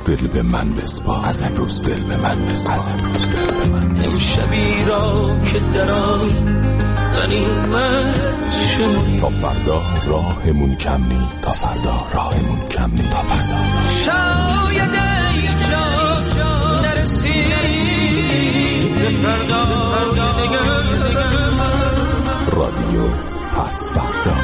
دل به من بسپار، از امروز دل به من بسپار، از امروز دل به من بسپار. امشبی را که دران غنیمت شماری، تا فردا راهمون کم نی، تا فردا راهمون کم نی، تا فردا شاید اینجا نرسید به فردا دیگر. رادیو پس فردا.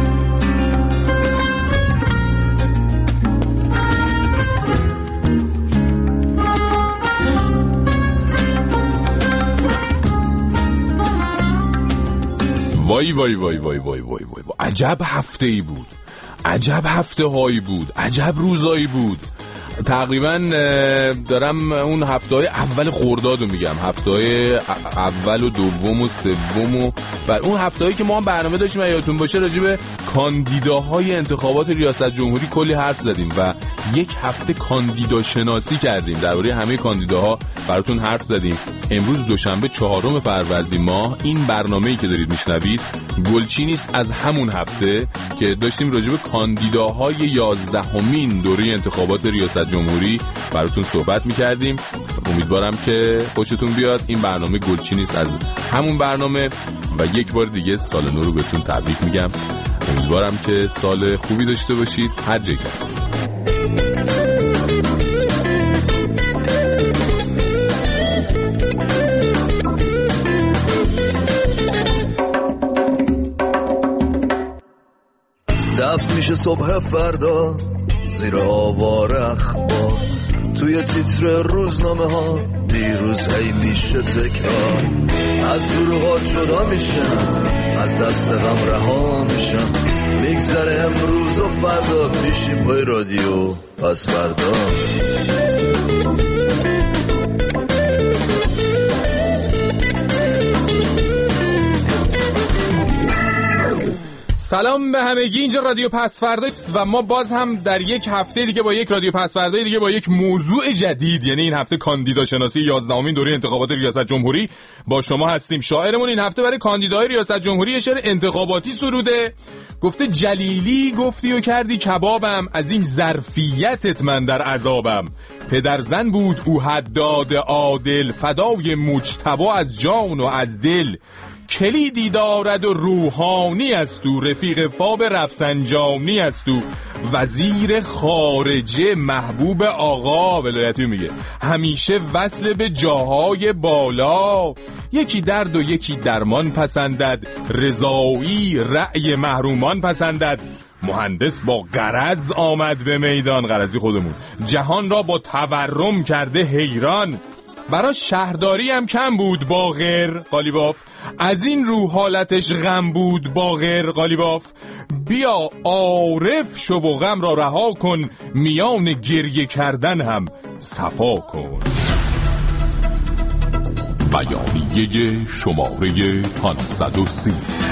وای وای وای وای وای وای وای، عجب هفته ای بود، عجب هفته هایی بود، عجب روزایی بود. تقریبا دارم اون هفته‌های اول خرداد رو میگم، هفته‌های اول و دوم و سوم و اون هفته‌هایی که ما هم برنامه داشتیم یادتون باشه راجع به کاندیداهای انتخابات ریاست جمهوری کلی حرف زدیم و یک هفته کاندیدا شناسی کردیم، درباره همه کاندیداها براتون حرف زدیم. امروز دوشنبه 4 فروردین ماه این برنامه‌ای که دارید میشنوید گلچینی است از همون هفته که داشتیم راجع به کاندیداهای 11مین دوره انتخابات ریاست جمهوری براتون صحبت میکردیم. امیدوارم که خوشتون بیاد. این برنامه گلچینی است از همون برنامه و یک بار دیگه سال نو رو بهتون تبریک میگم. امیدوارم که سال خوبی داشته باشید هر جایی که هستید. دفت میشه صبح فردا زیر آوار اخبار، توی تیتر روزنامه ها دیروز هی میشه تکرار. از دروغات جدا میشم، از دست غم رها میشم، میگذره امروز و فردا میشیم پای رادیو پس فردا. سلام به همگی، اینجا رادیو پس فردا است و ما باز هم در یک هفته دیگه با یک رادیو پس فردا دیگه با یک موضوع جدید، یعنی این هفته کاندیدا شناسی 11مین دوره انتخابات ریاست جمهوری با شما هستیم. شاعرمون این هفته برای کاندیدای ریاست جمهوری شعر انتخاباتی سروده، گفته جلیلی گفتی و کردی کبابم، از این ظرفیتت من در عذابم. پدرزن بود او حداد عادل، فدای مجتبی از جان و از دل. کلیدی دارد و روحانی است او، رفیق فاب رفسنجانی است او. وزیر خارجه محبوب آقا، ولایتی میگه همیشه وصل به جاهای بالا. یکی درد و یکی درمان پسندد، رضایی رأی محرومان پسندد. مهندس با غرض آمد به میدان، غرضی خودمون، جهان را با تورم کرده حیران. برای شهرداری هم کم بود باغر قالیباف، از این رو حالتش غم بود باغر قالیباف. بیا عارف شو و غم را رها کن، میان گریه کردن هم صفا کن. بیانیه شماره 530.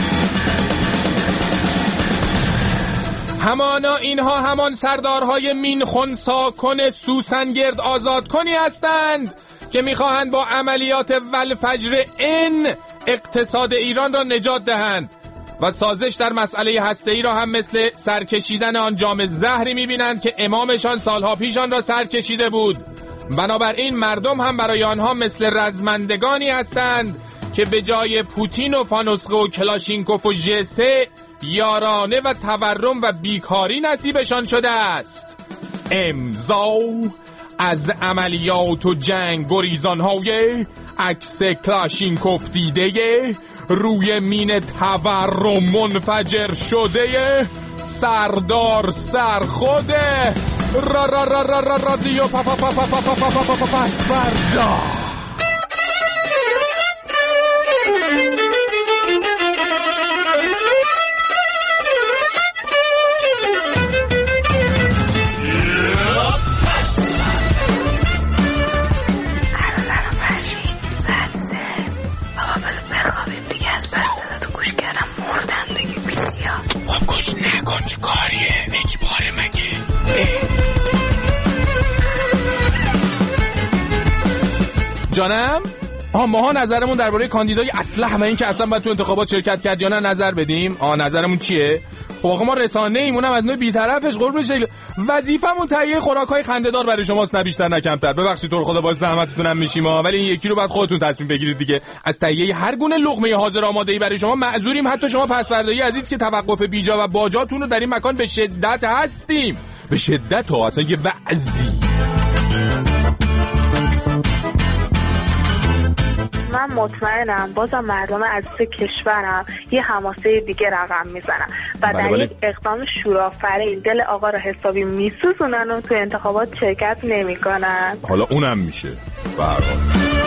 همانا اینها همان سردارهای مین خنثی کن سوسنگرد آزاد کنی هستند که میخواهند با عملیات ولفجر ان اقتصاد ایران را نجات دهند و سازش در مسئله هسته‌ای را هم مثل سرکشیدن آن جام زهری میبینند که امامشان سالها پیش آن را سرکشیده بود. بنابراین مردم هم برای آنها مثل رزمندگانی هستند که به جای پوتین و فانوسقه و کلاشینکوف و ژسه یارانه و تورم و بیکاری نصیبشان شده است. امضا از عملیات و جنگ گریزان‌های عکس کلاشینکوف دیده، روی مین تورم منفجر شده، سردار سرخوده. رادیو پس فردا. نکن چه کاریه اجباره مگه؟ جانم؟ ماها نظرمون درباره کاندیدای اصلح و این که اصلا باید تو انتخابات شرکت کرد یا نه نظر بدیم. نظرمون چیه؟ ما رسانه ایم، اونم از نوع بی‌طرفش. قربون شکل وظیفمون تهیه خوراک‌های خنده‌دار برای شماست، نه بیشتر نه کمتر. ببخشید تو رو خدا باعث زحمتتون هم میشیم، ولی این یکی رو بعد خودتون تصمیم بگیرید دیگه. از تهیه هر گونه لقمه حاضر آماده‌ای برای شما معذوریم، حتی شما پس‌فردایی عزیز که توقف بیجا و باجاتون رو در این مکان به شدت هستیم. به شدت ها، اصلا یه وعظی. من مطمئنم بازم مردم عزیز کشورم یه حماسه دیگه رقم میزنن و در یک اقدام شورآفرین دل آقا رو حسابی میسوزونن و تو انتخابات شرکت نمیکنن. حالا اونم میشه برحال.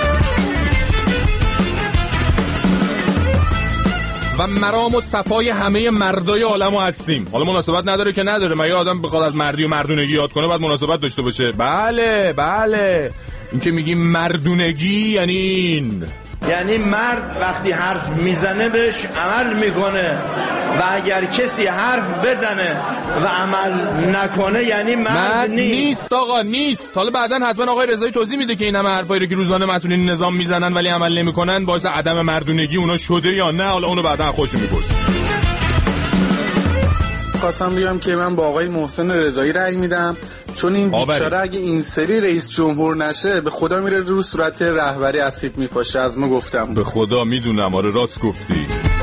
و مرام و صفای همه مردای عالمو هستیم. حالا مناسبت نداره که نداره، مگه آدم بخواد از مردی و مردونگی یاد کنه بعد مناسبت داشته باشه؟ بله این که میگیم مردونگی یعنی این، یعنی مرد وقتی حرف میزنه بهش عمل میکنه و اگر کسی حرف بزنه و عمل نکنه یعنی مرد نیست. آقا نیست. حالا بعدن حتما آقای رضایی توضیح میده که این همه حرفایی رو که روزانه مسئولین نظام میزنن ولی عمل نمیکنن باعث عدم مردونگی اونا شده یا نه. حالا اونو بعدن خودشون میپرسن. خواستم بگم که من با آقای محسن رضایی رأی میدم، چون این بیچاره اگه این سری رئیس جمهور نشه به خدا میره رو صورت رهبری اسید میپاشه. از ما گفتم به خدا میدونم. آره راست گفتی.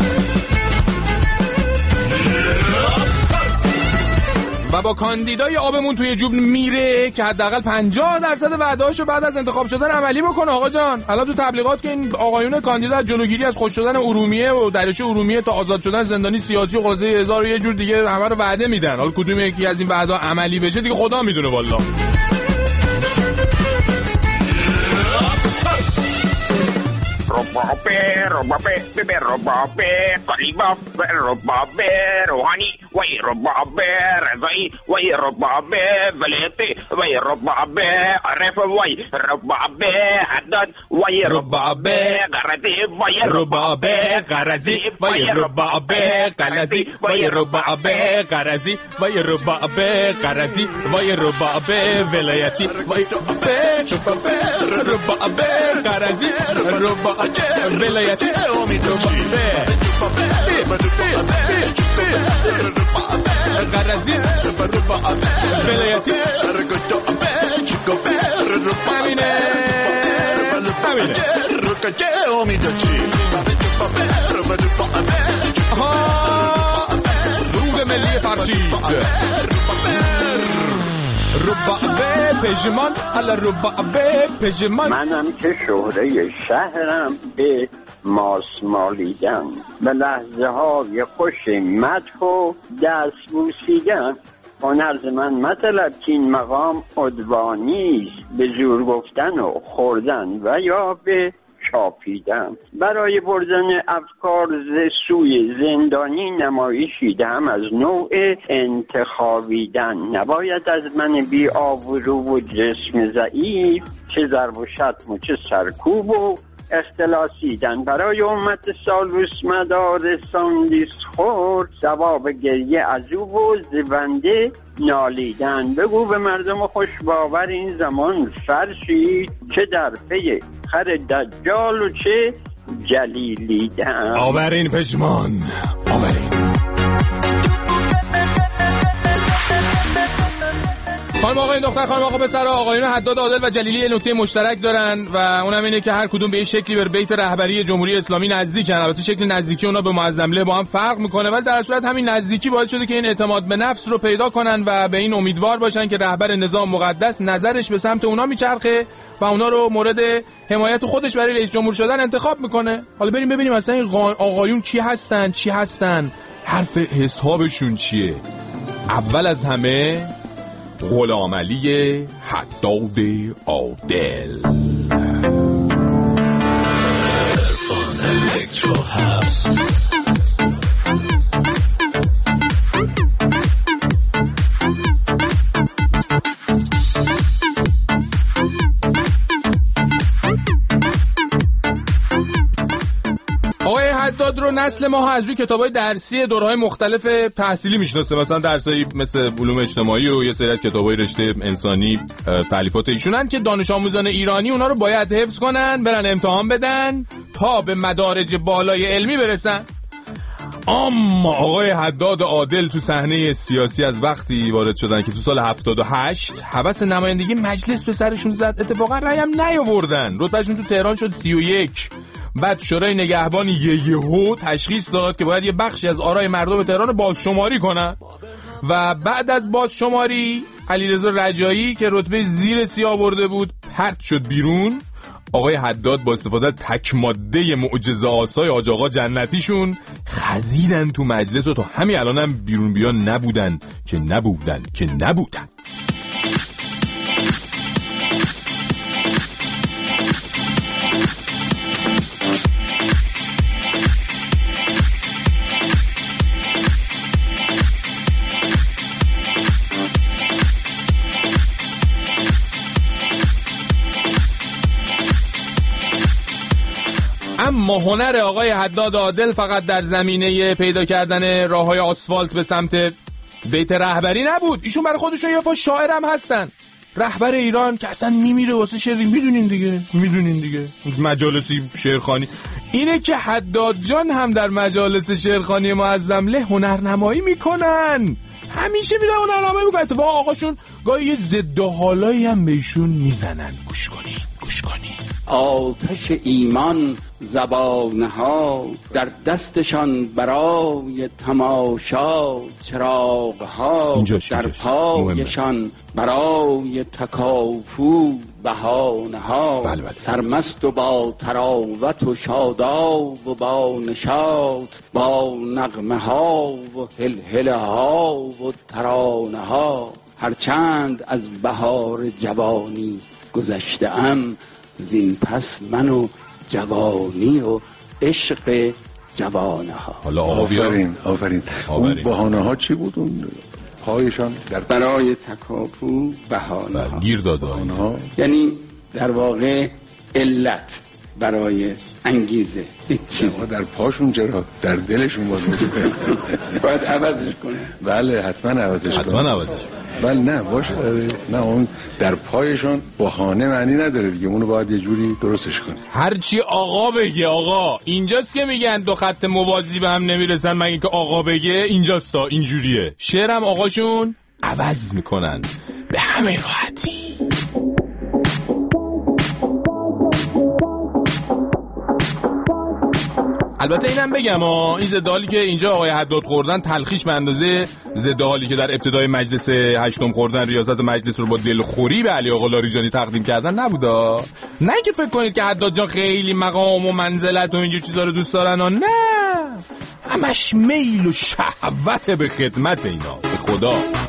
و با کاندیدای آبمون توی جوب میره که حداقل 50% وعده‌هاشو بعد از انتخاب شدن عملی بکنه. آقا جان الان تو تبلیغات که این آقایون کاندیدا از جلوگیری از خوش شدن ارومیه و دریاچه ارومیه تا آزاد شدن زندانی سیاسی و قضیه 1000 و یه جور دیگه همه رو وعده میدن. حالا کدوم یکی از این وعدا عملی بشه دیگه خدا میدونه والله. ربابه قلیباف ربابه روحانی وی ربابه رضایی وی ربابه ولیتی وی ربابه عرف وی ربابه حداد وی ربابه غرزی وی ربابه غرزی وی ربابه غلزی وی ربابه غرزی وی ربابه غرزی وی ربابه ولایتی وی ربابه غرزی ربابه ولایتی غرزی ولایتی همینه سرود ملی فرشید ربابه پژمان حالا ربابه پژمان. منم که شهره شهرم به ماسمالیدم، به لحظه های خوش مدح و دست بوسیدن. هنرز من مطلب که این مقام عدوانیست، به زور گفتن و خوردن و یا به چاپیدم. برای بردن افکار سوی زندانی نمایشی دهم از نوع انتخابیدن. نباید از من بی آبرو و جسم ضعیف چه ضرب و شتم و چه سرکوب و اختلاسیدن. برای امت سالوس مدارسان لیست خور ثواب گریه از او و زبنده نالیدن. بگو به مردم خوشباور این زمان فرشید چه در پی خر دجال و چه جلیلیدن. آورین پشمان آورین. خانم آقای دختر، خانم آقا پسر، آقایون حداد عادل و جلیلی یه نکته مشترک دارن و اونم اینه که هر کدوم به یه شکلی بر بیت رهبری جمهوری اسلامی نزدیکن. البته شکل نزدیکی اونا به معظمله با هم فرق میکنه، ولی در صورت همین نزدیکی باعث شده که این اعتماد به نفس رو پیدا کنن و به این امیدوار باشن که رهبر نظام مقدس نظرش به سمت اونا میچرخه و اونا رو مورد حمایت خودش برای رئیس جمهور شدن انتخاب میکنه. حالا بریم ببینیم اصلا این آقایون کی هستن، چی هستن، حرف حسابشون چیه. اول از همه غلام علی حداد عادل. آقای حداد رو نسل ما از روی کتابای درسی دوره‌های مختلف تحصیلی میشناسه، مثلا درسایی مثل علوم اجتماعی و یه سری از کتابای رشته انسانی تالیفات ایشونن که دانش آموزان ایرانی اونا رو باید حفظ کنن، برن امتحان بدن تا به مدارج بالای علمی برسن. اما آقای حداد عادل تو صحنه سیاسی از وقتی وارد شدن که تو سال 78 هوس نمایندگی مجلس به سرشون زد، اتفاقا رأی هم نیاوردن، رتبهشون تو تهران شد 31. بعد شورای نگهبان یهو تشخیص داد که باید یه بخشی از آرای مردم تهران بازشماری کنن و بعد از بازشماری علیرضا رجایی که رتبه زیر 30 آورده بود پرت شد بیرون. آقای حداد با استفاده از تک ماده معجزه آسای حاج آقا جنتیشون خزیدن تو مجلس و تا همین الانم بیرون بیان نبودن. اما هنر آقای حداد عادل فقط در زمینه پیدا کردن راههای آسفالت به سمت بیت رهبری نبود، ایشون برای خودشون یه پا شاعر هم هستن. رهبر ایران که اصلا نمیره واسه شعری، میدونین دیگه مجالسی شعرخوانی. اینه که حداد جان هم در مجالس شعرخوانی معظم له هنرنمایی میکنن، همیشه میره هنرنمایی میکنن. اتفاقا آقاشون گاهی یه ضد و حالایی هم بهشون میزنن. گوش کنین. آتش ایمان زبانها در دستشان برای تماشا، چراغها در پایشان برای تکافو، بهانه‌ها سرمست و با تراوت و شاداب و با نشاط، با نغمه‌ها و هلهله‌ها و ترانه‌ها. هرچند از بهار جوانی گذشته‌ام، زین پس من و جوانی و عشق جوانه ها. حالا آفرین. اون بهانه ها چی بود؟ اون پایشان در برای تکاپو بهانه گیر داده ها، یعنی در واقع علت برای انگیزه. چیزا در پاشون چرا در دلشون باید عوضش کنه. بله حتما عوضش. بله نه باشه، نه اون در پایشون بهانه معنی نداره دیگه، اونو باید یه جوری درستش کنی. هرچی آقا بگه. آقا اینجاست که میگن دو خط موازی به هم نمیرسن، مگه که آقا بگه اینجاست، اینجوریه. شعرم آقاشون عوض میکنن به همین راحتی. البته اینم بگم این ضدحالی که اینجا آقای حداد خوردن تلخیش به اندازه ضدحالی که در ابتدای مجلس هشتم خوردن ریاست مجلس رو با دلخوری به علی آقا لاریجانی تقدیم کردن نبودا. نه که فکر کنید که حداد جان خیلی مقام و منزلت و اینجور چیزا رو دوست دارن، نه، همش میل و شهوت به خدمت اینا. به خدا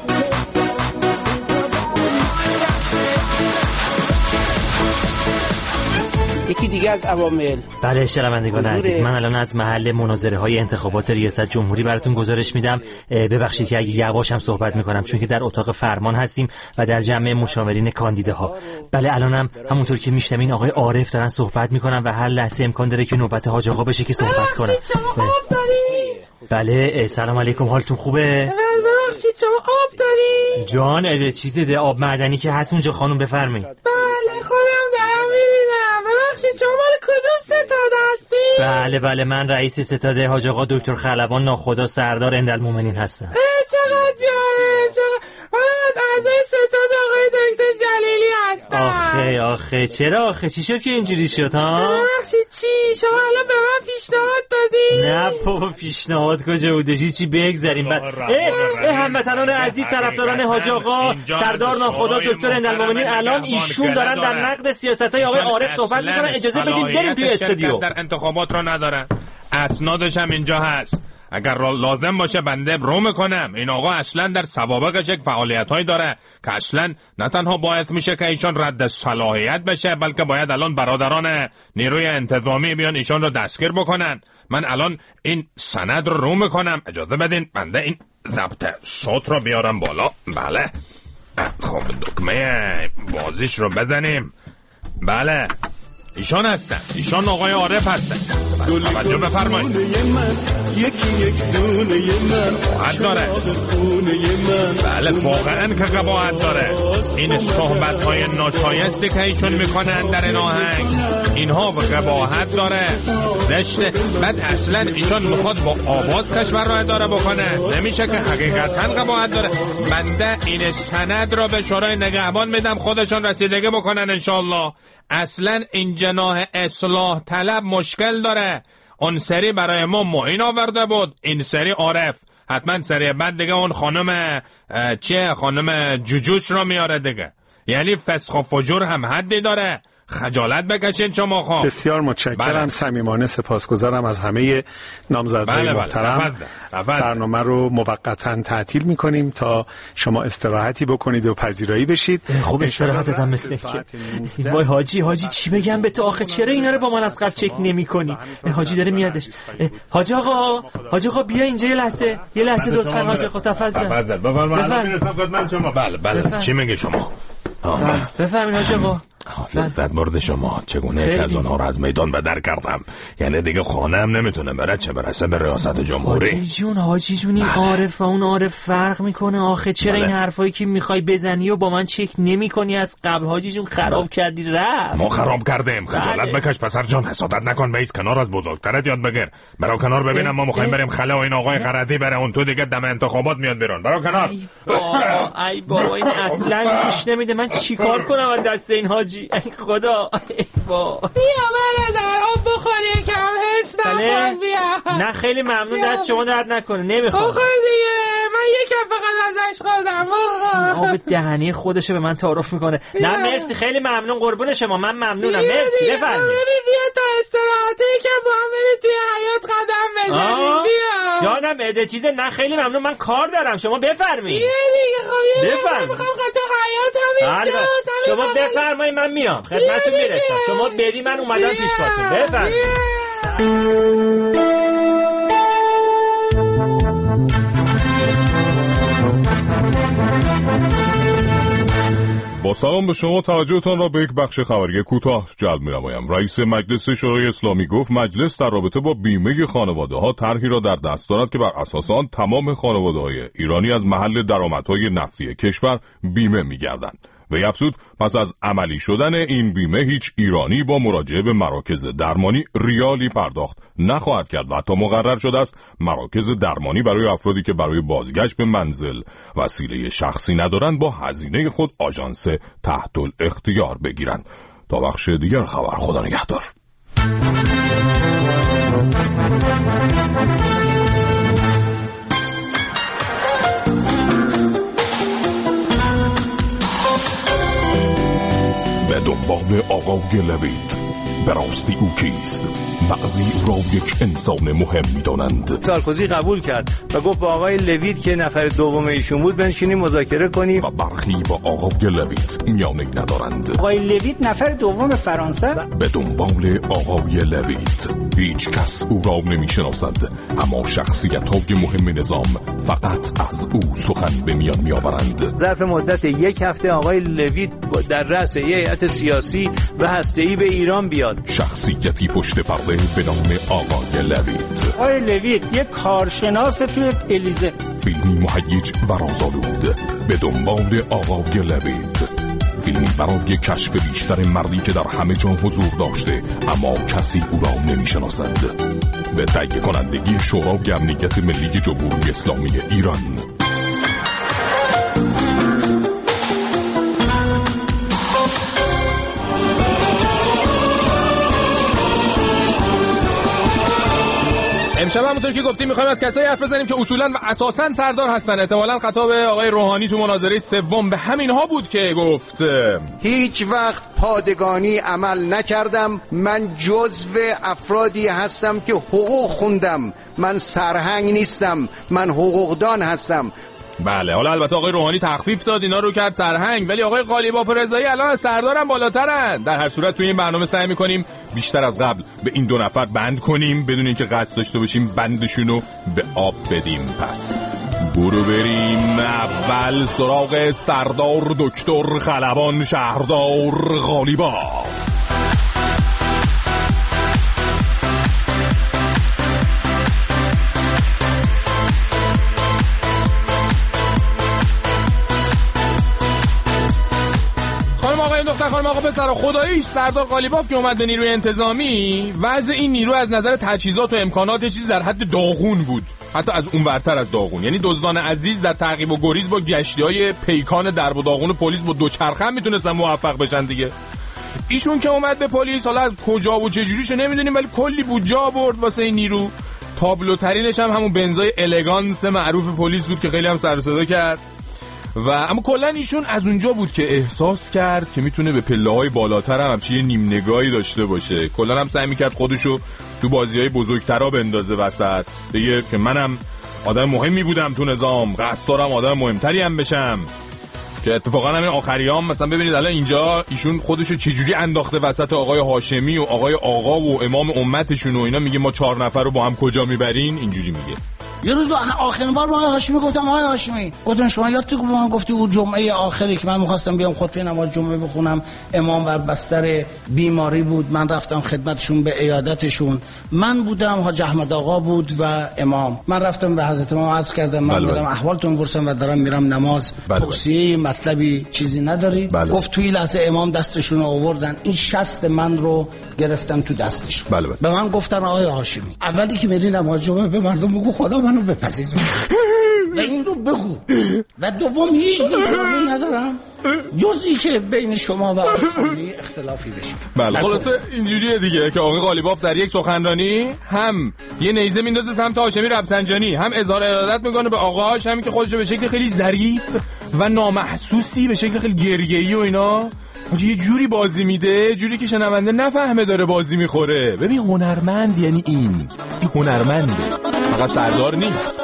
یکی دیگه از عوامل. بله شنوندگان عزیز، من الان از محل مناظره های انتخابات ریاست جمهوری براتون گزارش میدم. ببخشید که اگه یواشم صحبت میکنم چون که در اتاق فرمان هستیم و در جمع مشاورین کاندیداها. بله الانم همونطور که میشنوین آقای عارف دارن صحبت میکنن و هر لحظه امکان داره که نوبت حاج آقا بشه که صحبت کنن. بله سلام علیکم، حالتون خوبه؟ ببخشید شما آب داری؟ جان چیز آب معدنی که هست اونجا خانم بفرمایید. بله خودم دارم میبینم. ببخشید شما مال کدوم ستاده هستی؟ بله من رئیس ستاده حاج آقا دکتر خلبان ناخدا سردار اندالمومنین هستم. چقدر جالب. من از اعضای ستاد آقای دکتر جلیلی هستم. آخه چرا چی شد که اینجوری شد ها؟ ببخشید چی؟ شما الان به من پیشنهاد دادی؟ نه بابا پیشنهاد کجا بوده، چی بگذاریم. هموطنان عزیز، طرفداران حاج آقا سردار ناخدا دکتر اندالمومنین، الان ایشون دارن در نقد سیاست‌های آقای عارف صحبت میکنن. اجازه بدید بریم توی استودیو. در انتخابات رو ندارن، اسنادش هم اینجا هست، اگر لازم باشه بنده رو میکنم. این آقا اصلا در سوابقش یک فعالیت‌هایی داره که اصلا نه تنها باعث میشه که ایشان رد صلاحیت بشه، بلکه باید الان برادران نیروی انتظامی بیان ایشان رو دستگیر بکنن. من الان این سند رو میکنم، اجازه بدین بنده این ضبط صوت رو بیارم بالا. بله خب دکمه بازیش رو بزنیم. بله ایشان هستن، ایشان آقای عارف هستن. توجه بفرمایید. یکی یک دونه من قباحت داره. بله واقعا که قباحت داره. این صحبت های ناشایستی که ایشون میکنن در این آهنگ، اینها قباحت داره، زشته. بعد اصلا ایشان میخواد با آواز کشور را اداره بکنه، نمیشه که حقیقتا قباحت داره. بنده این سند را به شورای نگهبان میدم خودشان رسیدگی بکنن انشالله. اصلا این جناح اصلاح طلب مشکل داره. اون سری برای ما معین آورده بود، این سری عارف، حتما سری بعد دیگه اون خانم خانم جوجوش رو میاره دیگه. یعنی فسخ و فجور هم حدی داره. خجالت بکشین شما خواه. بسیار متشکرم، صمیمانه سپاسگزارم از همه نامزدهای محترم. برنامه رو موقتا تعطیل میکنیم تا شما استراحتی بکنید و پذیرایی بشید. خوب استراحت دادم مثل که. وای حاجی چی بگم به تو آخه؟ چرا اینا رو با من از قبل چک نمی‌کنی؟ حاجی داره میادش. حاج آقا بیا اینجا یه لحظه لطفاً. حاج آقا تفضل. بفرمایید. میرسم خدمت شما. بله چی میگه شما؟ بفرمایید حاج آقا. لذت برد شما چگونه که از آنها رو از میدان بدر کردم. یعنی دیگه خانم نمیتونه بره چه برسه به ریاست جمهوری. حاجی جون این عارف و اون عارف فرق میکنه آخه. چرا این حرفایی که میخوای بزنی و با من چک نمیکنی از قبل؟ حاجی جون خراب کردی رفت. ما خراب کردیم. خجالت بکش پسر جان، حسادت نکن، بیس کنار، از بزرگترت یاد بگیر. برو کنار ببینم ما میخوایم بریم خله و این آقای قرطی بره اون تو دیگه دم انتخابات میاد بیرون. برو کنار. ای بابا این اصلا گوش نمیده. من چیکار کنم از دست این حاجی؟ ای خدا. بیا برادر آب بخوری کم هرس نکن. بیا. نه خیلی ممنون، دست شما درد نکنه. نمیخوام. بخور دیگه، من یکم فقط ازش خوردم. آب دهنی خودشو به من تعارف میکنه. نه مرسی خیلی ممنون، قربون شما، من ممنونم. مرسی بفرمایید. بیا تا استراحت یکم با هم برید توی حیاط قدم بزنیم. بیا. یادم بده چیزه. نه خیلی ممنون، من کار دارم، شما بفرمایید. بیا دیگه. خب بفرمایید. میخوام تو حیاط هم اینجاست. شما بفرمایید من میام خدمتتون میرسم. شما بدی من اومدم پیش پاتون. بفرمایید. با سلام به شما، توجهتان را به یک بخش خبری کوتاه جلب می‌نمایم. رئیس مجلس شورای اسلامی گفت مجلس در رابطه با بیمه خانواده‌ها طرحی را در دست دارد که بر اساس آن تمام خانواده‌های ایرانی از محل درآمدهای نفتی کشور بیمه می‌گردند. وی افزود پس از عملی شدن این بیمه هیچ ایرانی با مراجعه به مراکز درمانی ریالی پرداخت نخواهد کرد و حتی مقرر شده است مراکز درمانی برای افرادی که برای بازگشت به منزل وسیله شخصی ندارند با هزینه خود آژانس تحت الاختیار بگیرند. تا بخش دیگر خبر، خدا نگهدار. به دنبال آقای لوید، به راستی او کیست؟ بعضی او را یک انسان مهم می‌دانند. سارکوزی قبول کرد و گفت با آقای لوید که نفر دوم ایشون بود بنشینیم مذاکره کنیم و برخی با آقای لوید میانه ندارند. آقای لوید نفر دوم فرانسه. به دنبال آقای لوید، هیچ کس او را نمی‌شناسد، اما شخصیت‌های مهم نظام فقط از او سخن به میان می‌آورند. ظرف مدت یک هفته آقای لوید در رأس هیئت سیاسی و هسته‌ای به ایران بیاد. شخصیتی پشت پرده به نام آقای لوید. آقای لوید یک کارشناس توی الیزه. فیلمی مهیج و رازآلود به دنبال آقای لوید. فیلمی برای کشف بیشتر مردی که در همه جا حضور داشته اما کسی او را نمی‌شناسد. به تهیه کنندگی شورای امنیت ملی جمهوری اسلامی ایران. امشب همونطور که گفتیم میخوایم از کسایی حرف بزنیم که اصولا و اساسا سردار هستن. احتمالاً خطاب آقای روحانی تو مناظره سوم به همینها بود که گفت هیچ وقت پادگانی عمل نکردم، من جزو افرادی هستم که حقوق خوندم، من سرهنگ نیستم، من حقوقدان هستم. بله، حالا البته آقای روحانی تخفیف داد اینا رو کرد سرهنگ، ولی آقای قالیباف و رضایی الان از سردارم بالاترن. در هر صورت توی این برنامه سعی می‌کنیم بیشتر از قبل به این دو نفر بند کنیم بدون اینکه قصد داشته باشیم بندشونو به آب بدیم. پس برو بریم اول سراغ سردار دکتر خلبان شهردار قالیباف. پسر خداییش سردار قالیباف که اومد به نیروی انتظامی، وضع این نیرو از نظر تجهیزات و امکانات چیزی در حد داغون بود، حتی از اون ورتر از داغون. یعنی دزدان عزیز در تعقیب و گریز با گشتی‌های پیکان درب و داغون پلیس با دوچرخه هم میتونستن موفق بشن دیگه. ایشون که اومد به پلیس، حالا از کجا و چه جوریشو نمیدونیم، ولی کلی بودجه آورد واسه این نیرو. تابلوترینش هم همون بنزای الگانس معروف پلیس بود که خیلی هم سر و صدا کرد. و اما کلا ایشون از اونجا بود که احساس کرد که میتونه به پله‌های بالاتر هم همچین نیم نگاهی داشته باشه. کلا هم سعی میکرد خودشو تو بازی‌های بزرگترا بندازه وسط، بگه که منم آدم مهمی بودم تو نظام، قصد دارم آدم مهمتری هم بشم. که اتفاقا همین آخریام مثلا ببینید الان اینجا ایشون خودشو چجوری انداخته وسط آقای هاشمی و آقای آقا و امام امتشون و اینا، میگه ما 4 نفر رو با هم کجا میبرین، اینجوری میگه. یه روز آخرین بار با آقای هاشمی گفتم آقای هاشمی، گفتم شما یادت من گفتی اون جمعه آخری که من می‌خواستم بیام خطبه نماز جمعه بخونم، امام بر بستر بیماری بود، من رفتم خدمتشون به عیادتشون، من بودم، حاج احمد آقا بود و امام، من رفتم به حضرت امام عرض کردم من بودم احوالتون پرسیدم و دارم میرم نماز، توصیه مطلبی چیزی نداری؟ گفت توی لحظه امام دستشون رو آوردن، این شست من رو گرفتن تو دستشون. به من گفتن آقای هاشمی اولی که میری نماز جمعه به مردم بگو خدا منو بپذیر و این رو بگو، و دوم هیچ دلیلی ندارم جزئی که بین شما و آقای اختلافی بشه. بله خلاصه اینجوریه دیگه که آقای قالیباف در یک سخنرانی هم یه نیزه میندازه سمت هاشمی رفسنجانی، هم اظهار ارادت میکنه به آقاش، همین که خودشو به شکل خیلی ظریف و نامحسوسی، به شکل خیلی گریه‌ای و اینا یه جوری بازی میده، جوری که شنونده نفهمه داره بازی میخوره. ببین هنرمند یعنی این هنرمنده، فقط سردار نیست.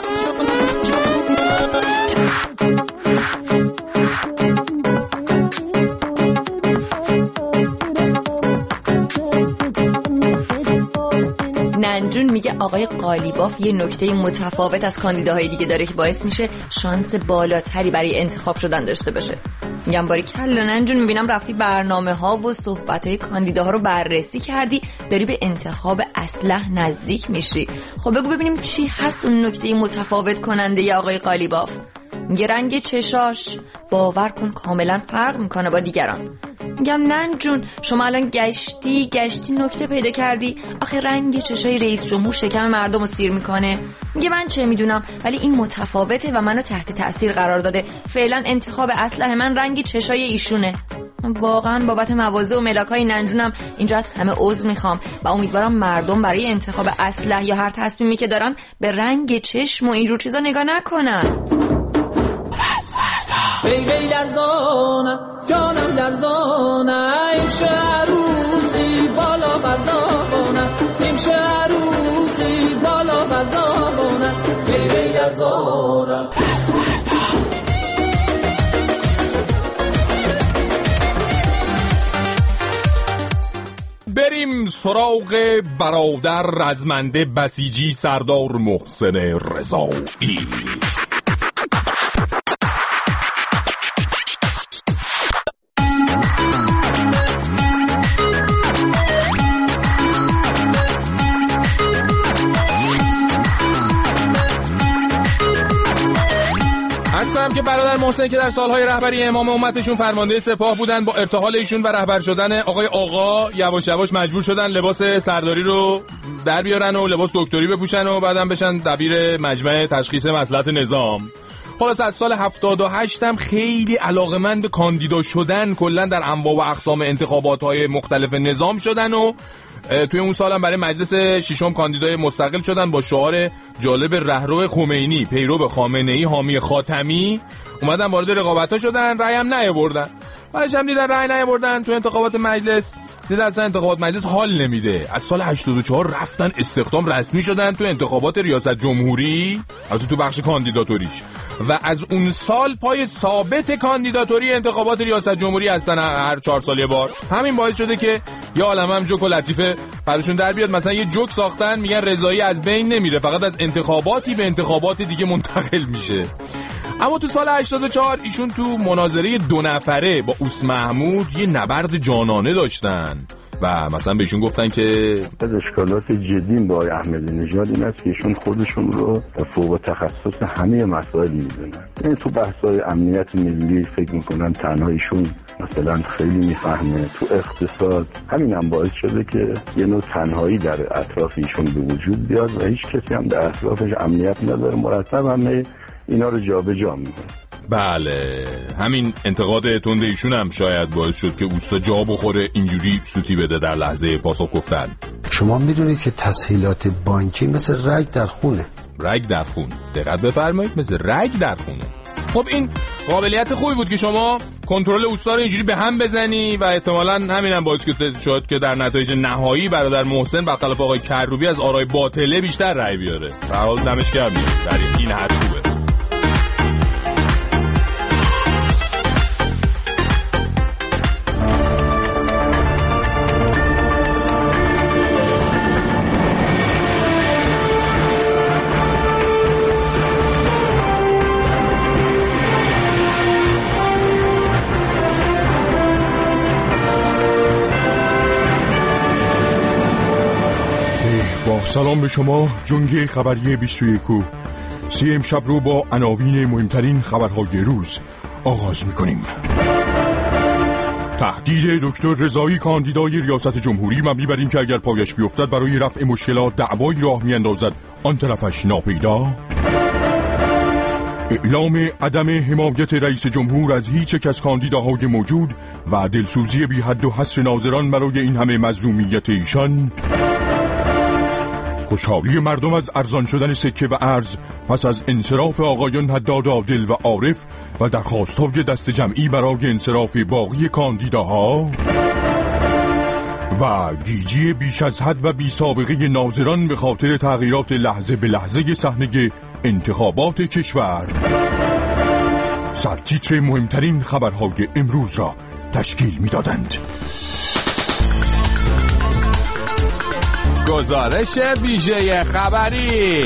ننجون میگه آقای قالیباف یه نکته متفاوت از کاندیداهای دیگه داره که باعث میشه شانس بالاتری برای انتخاب شدن داشته باشه. میگم باری کلا ننجون، میبینم رفتی برنامه ها و صحبت های کاندیداها رو بررسی کردی، داری به انتخاب اسلح نزدیک میشی. خب بگو ببینیم چی هست اون نکته متفاوت کننده ی آقای قالیباف. میگه رنگ چشاش، باور کن کاملا فرق میکنه با دیگران. میگم ننجون شما الان گشتی نکته پیدا کردی، آخه رنگ چشای رئیس جمهور شکم مردم رو سیر میکنه. میگه من چه میدونم، ولی این متفاوته و منو تحت تأثیر قرار داده. فعلا انتخاب اسلحه من رنگ چشای ایشونه. من واقعا بابت مواضع و ملاکای ننجونم اینجا از همه عذر میخوام و امیدوارم مردم برای انتخاب اسلحه یا هر تصمیمی که دارن به رنگ چشم و اینجور چیزا نگاه نکنن. وی لرزانم جانم لرزانم، امشه عروسی بالا برزانم، امشه عروسی بالا برزانم، وی لرزانم. بریم سراغ برادر رزمنده بسیجی سردار محسن رضایی. کنم که برادر محسن که در سالهای رهبری امام امتشون فرمانده سپاه بودن، با ارتحال ایشون و رهبر شدن آقای آقا یواش یواش مجبور شدن لباس سرداری رو در بیارن و لباس دکتری بپوشن و بعدم بشن دبیر مجمع تشخیص مصلحت نظام. خلاص از سال 78 هم خیلی علاقه‌مند به کاندیدا شدن کلا در انواع و اقسام انتخابات‌های مختلف نظام شدن و توی اون سال هم برای مجلس ششم کاندیدای مستقل شدن با شعار جالب رهرو خمینی پیرو خامنه‌ای حامی خاتمی. اومدن وارد رقابت‌ها شدن، رأی هم نیاوردن. بعدش هم دیدن رأی نیاوردن تو انتخابات مجلس، دیدن اصلا انتخابات مجلس حال نمیده. از سال 84 رفتن استخدام رسمی شدن تو انتخابات ریاست جمهوری، البته تو بخش کاندیداتوریش، و از اون سال پای ثابت کاندیداتوری انتخابات ریاست جمهوری هستن هر 4 سال یه بار. همین باعث شده که یا عالمه هم جوک و لطیفه براشون در بیاد. مثلا یه جوک ساختن میگن رضایی از بین نمیره، فقط از انتخاباتی به انتخابات دیگه منتقل میشه. اما تو سال 84 ایشون تو مناظره 2 نفره با اوس محمود یه نبرد جانانه داشتن. و مثلا بهشون گفتن که از اشکالات جدی با احمدی نژاد این است که ایشون خودشون رو فوق تخصص همه مسائلی میدونن. یعنی تو بحث‌های امنیت ملی فکر میکنن تنها ایشون مثلا خیلی میفهمه. تو اقتصاد همین هم باعث شده که یه نوع تنهایی در اطراف ایشون به وجود بیاد و هیچ کسی هم در اطرافش امنیت نداره. مرتب همه اینا رو جابجا میکنه. بله، همین انتقاد تند ایشون هم شاید باعث شد که اوستا جا بخوره اینجوری سوتی بده در لحظه پاسخ گفتن. شما میدونید که تسهیلات بانکی مثل رگ در خونه. رگ در خون، دقت بفرمایید، مثل رگ در خونه. خب این قابلیت خوبی بود که شما کنترل اوستا رو اینجوری به هم بزنی و احتمالاً همین هم باعث شد که در نتایج نهایی برادر محسن برخلاف آقای کروبی از آرای باطله بیشتر رأی بیاره. به هر حال دمش گرم در این حد خوبه. سلام به شما. جنگ خبری 21 امشب رو با عناوین مهمترین خبرهای روز آغاز میکنیم. تهدید دکتر رضایی کاندیدای ریاست جمهوری مبنی بر این که اگر پایش بیفتد برای رفع مشکلات دعوایی راه میاندازد آن طرفش ناپیدا. اعلام عدم حمایت رئیس جمهور از هیچ یک از کاندیداهای موجود و دلسوزی بی حد و حصر ناظران برای این همه مظلومیت ایشان. خوشحالی مردم از ارزان شدن سکه و ارز پس از انصراف آقایان حداد عادل و عارف و درخواست‌های دست جمعی برای انصراف باقی کاندیداها. و گیجی بیش از حد و بی سابقه ناظران به خاطر تغییرات لحظه به لحظه صحنه انتخابات کشور. سرتیتر مهمترین خبرهای امروز را تشکیل می‌دادند. گزارش ویژه خبری.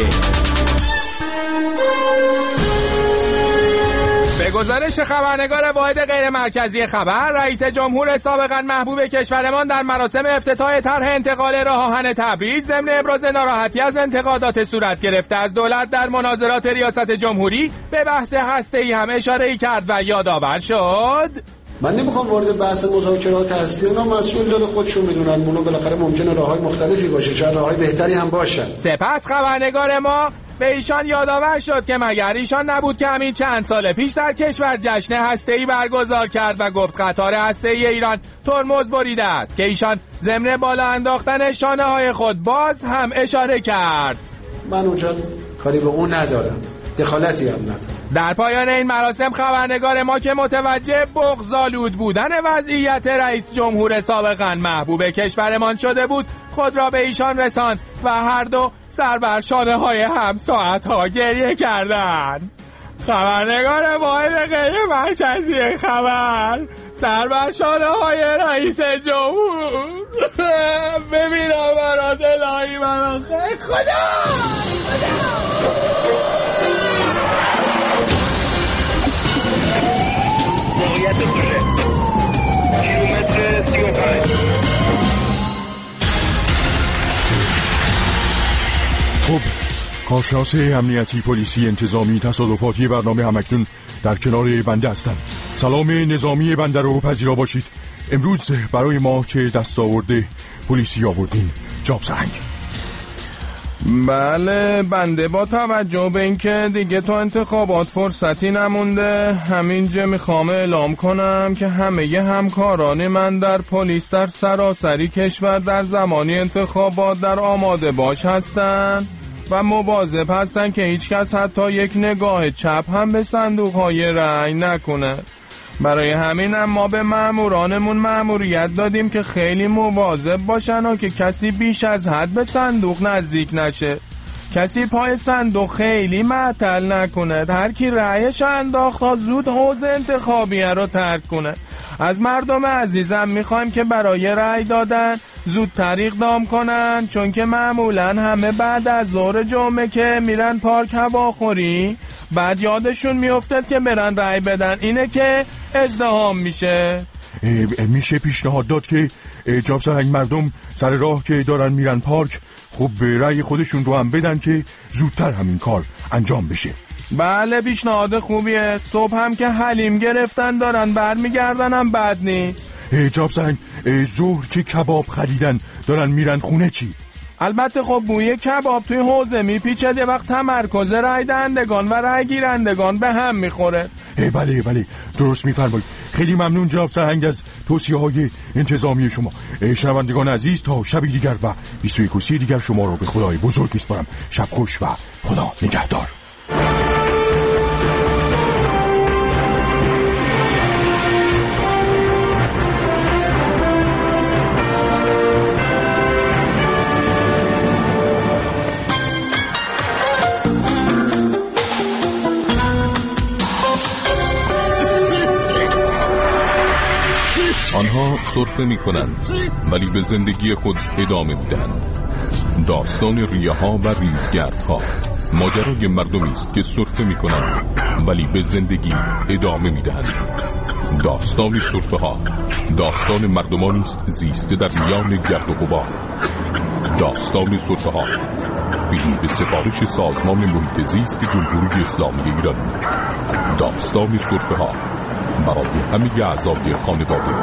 به گزارش خبرنگار واحد غیر مرکزی خبر، رئیس جمهور سابقا محبوب کشورمان در مراسم افتتاح طرح انتقال راه آهن تبریز ضمن ابراز ناراحتی از انتقادات صورت گرفته از دولت در مناظرات ریاست جمهوری به بحث هسته‌ای هم اشاره کرد و یادآور شد من نمیخوام وارد بحث مذاکرات هستی، اونا مسئول داره خودشون میدونن، اونا بالاخره ممکنه راههای مختلفی باشه، شاید راههای بهتری هم باشن. سپس خبرنگار ما به ایشان یادآور شد که مگر ایشان نبود که همین چند سال پیش در کشور جشن هسته‌ای برگزار کرد و گفت قطار هسته‌ای ایران ترمز بریده است، که ایشان ضمن بالا انداختن شانه‌های خود باز هم اشاره کرد. من اونجا کاری به اون ندارم، دخالتی هم ندارم. در پایان این مراسم خبرنگار ما که متوجه بغض‌آلود بودن وضعیت رئیس جمهور سابقا محبوب کشورمان شده بود خود را به ایشان رساند و هر دو سر بر شانه‌های هم ساعت‌ها گریه کردند. خبرنگار واحد غیر مرکزی خبر سر بر شانه‌های رئیس جمهور. ببینم برات الهی من خدا. موقعیت دوله کیلومتر 35. خب، کارشناس امنیتی پلیسی انتظامی تصادفاتی برنامه همکنون در کنار بنده هستم. سلام نظامی بنده رو پذیرا باشید. امروز برای ما چه دستاورد پلیسی آوردین جناب سرهنگ؟ بله، بنده با توجه به اینکه دیگه تا انتخابات فرصتی نمونده همینجا میخوام اعلام کنم که همه همکاران من در پلیس در سراسری کشور در زمانی انتخابات در آماده باش هستن و مواظب هستن که هیچ کس حتی یک نگاه چپ هم به صندوق‌های رأی نکنه. برای همین هم ما به مامورانمون ماموریت دادیم که خیلی مواظب باشن و که کسی بیش از حد به صندوق نزدیک نشه، کسی پای صندوق خیلی معطل نکنه، هر کی رأیش انداخت تا زود حوض انتخابیه رو ترک کنه. از مردم عزیزم میخوایم که برای رأی دادن زودتر اقدام کنن، چون که معمولا همه بعد از ظهر جمعه که میرن پارک هواخوری بعد یادشون میافتد که برن رأی بدن، اینه که ازدحام میشه. میشه پیشنهاد داد که جاب سرنگ مردم سر راه که دارن میرن پارک خب رأی خودشون رو هم بدن که زودتر همین کار انجام بشه. بله پیشنهاد خوبیه. صبح هم که حلیم گرفتن دارن برمیگردن هم بد نیست. جاب سرنگ ظهر که کباب خریدن دارن میرن خونه چی؟ البته خب بوی کباب توی حوزه میپیچه، یه وقت تمرکز رای دهندگان و رای گیرندگان به هم میخوره. بله درست میفرمایید. خیلی ممنون جناب سرهنگ از توصیه‌های انتظامی شما. شنوندگان عزیز تا شبی دیگر و 21 دیگر شما رو به خدای بزرگ میسپارم. شب خوش و خدا نگهدار. آنها سرفه می کنند ولی به زندگی خود ادامه می دهند. داستان ریه ها و ریزگردها ماجرای مردمی است که سرفه می کنند ولی به زندگی ادامه می دهند. داستان سرفه ها داستان مردمانی است زیسته در میان گرد و غبار. داستان سرفه ها فیلمی به سفارش سازمان محیط زیست جمهوری اسلامی ایران. داستان سرفه ها برای همه اعضای خانواده.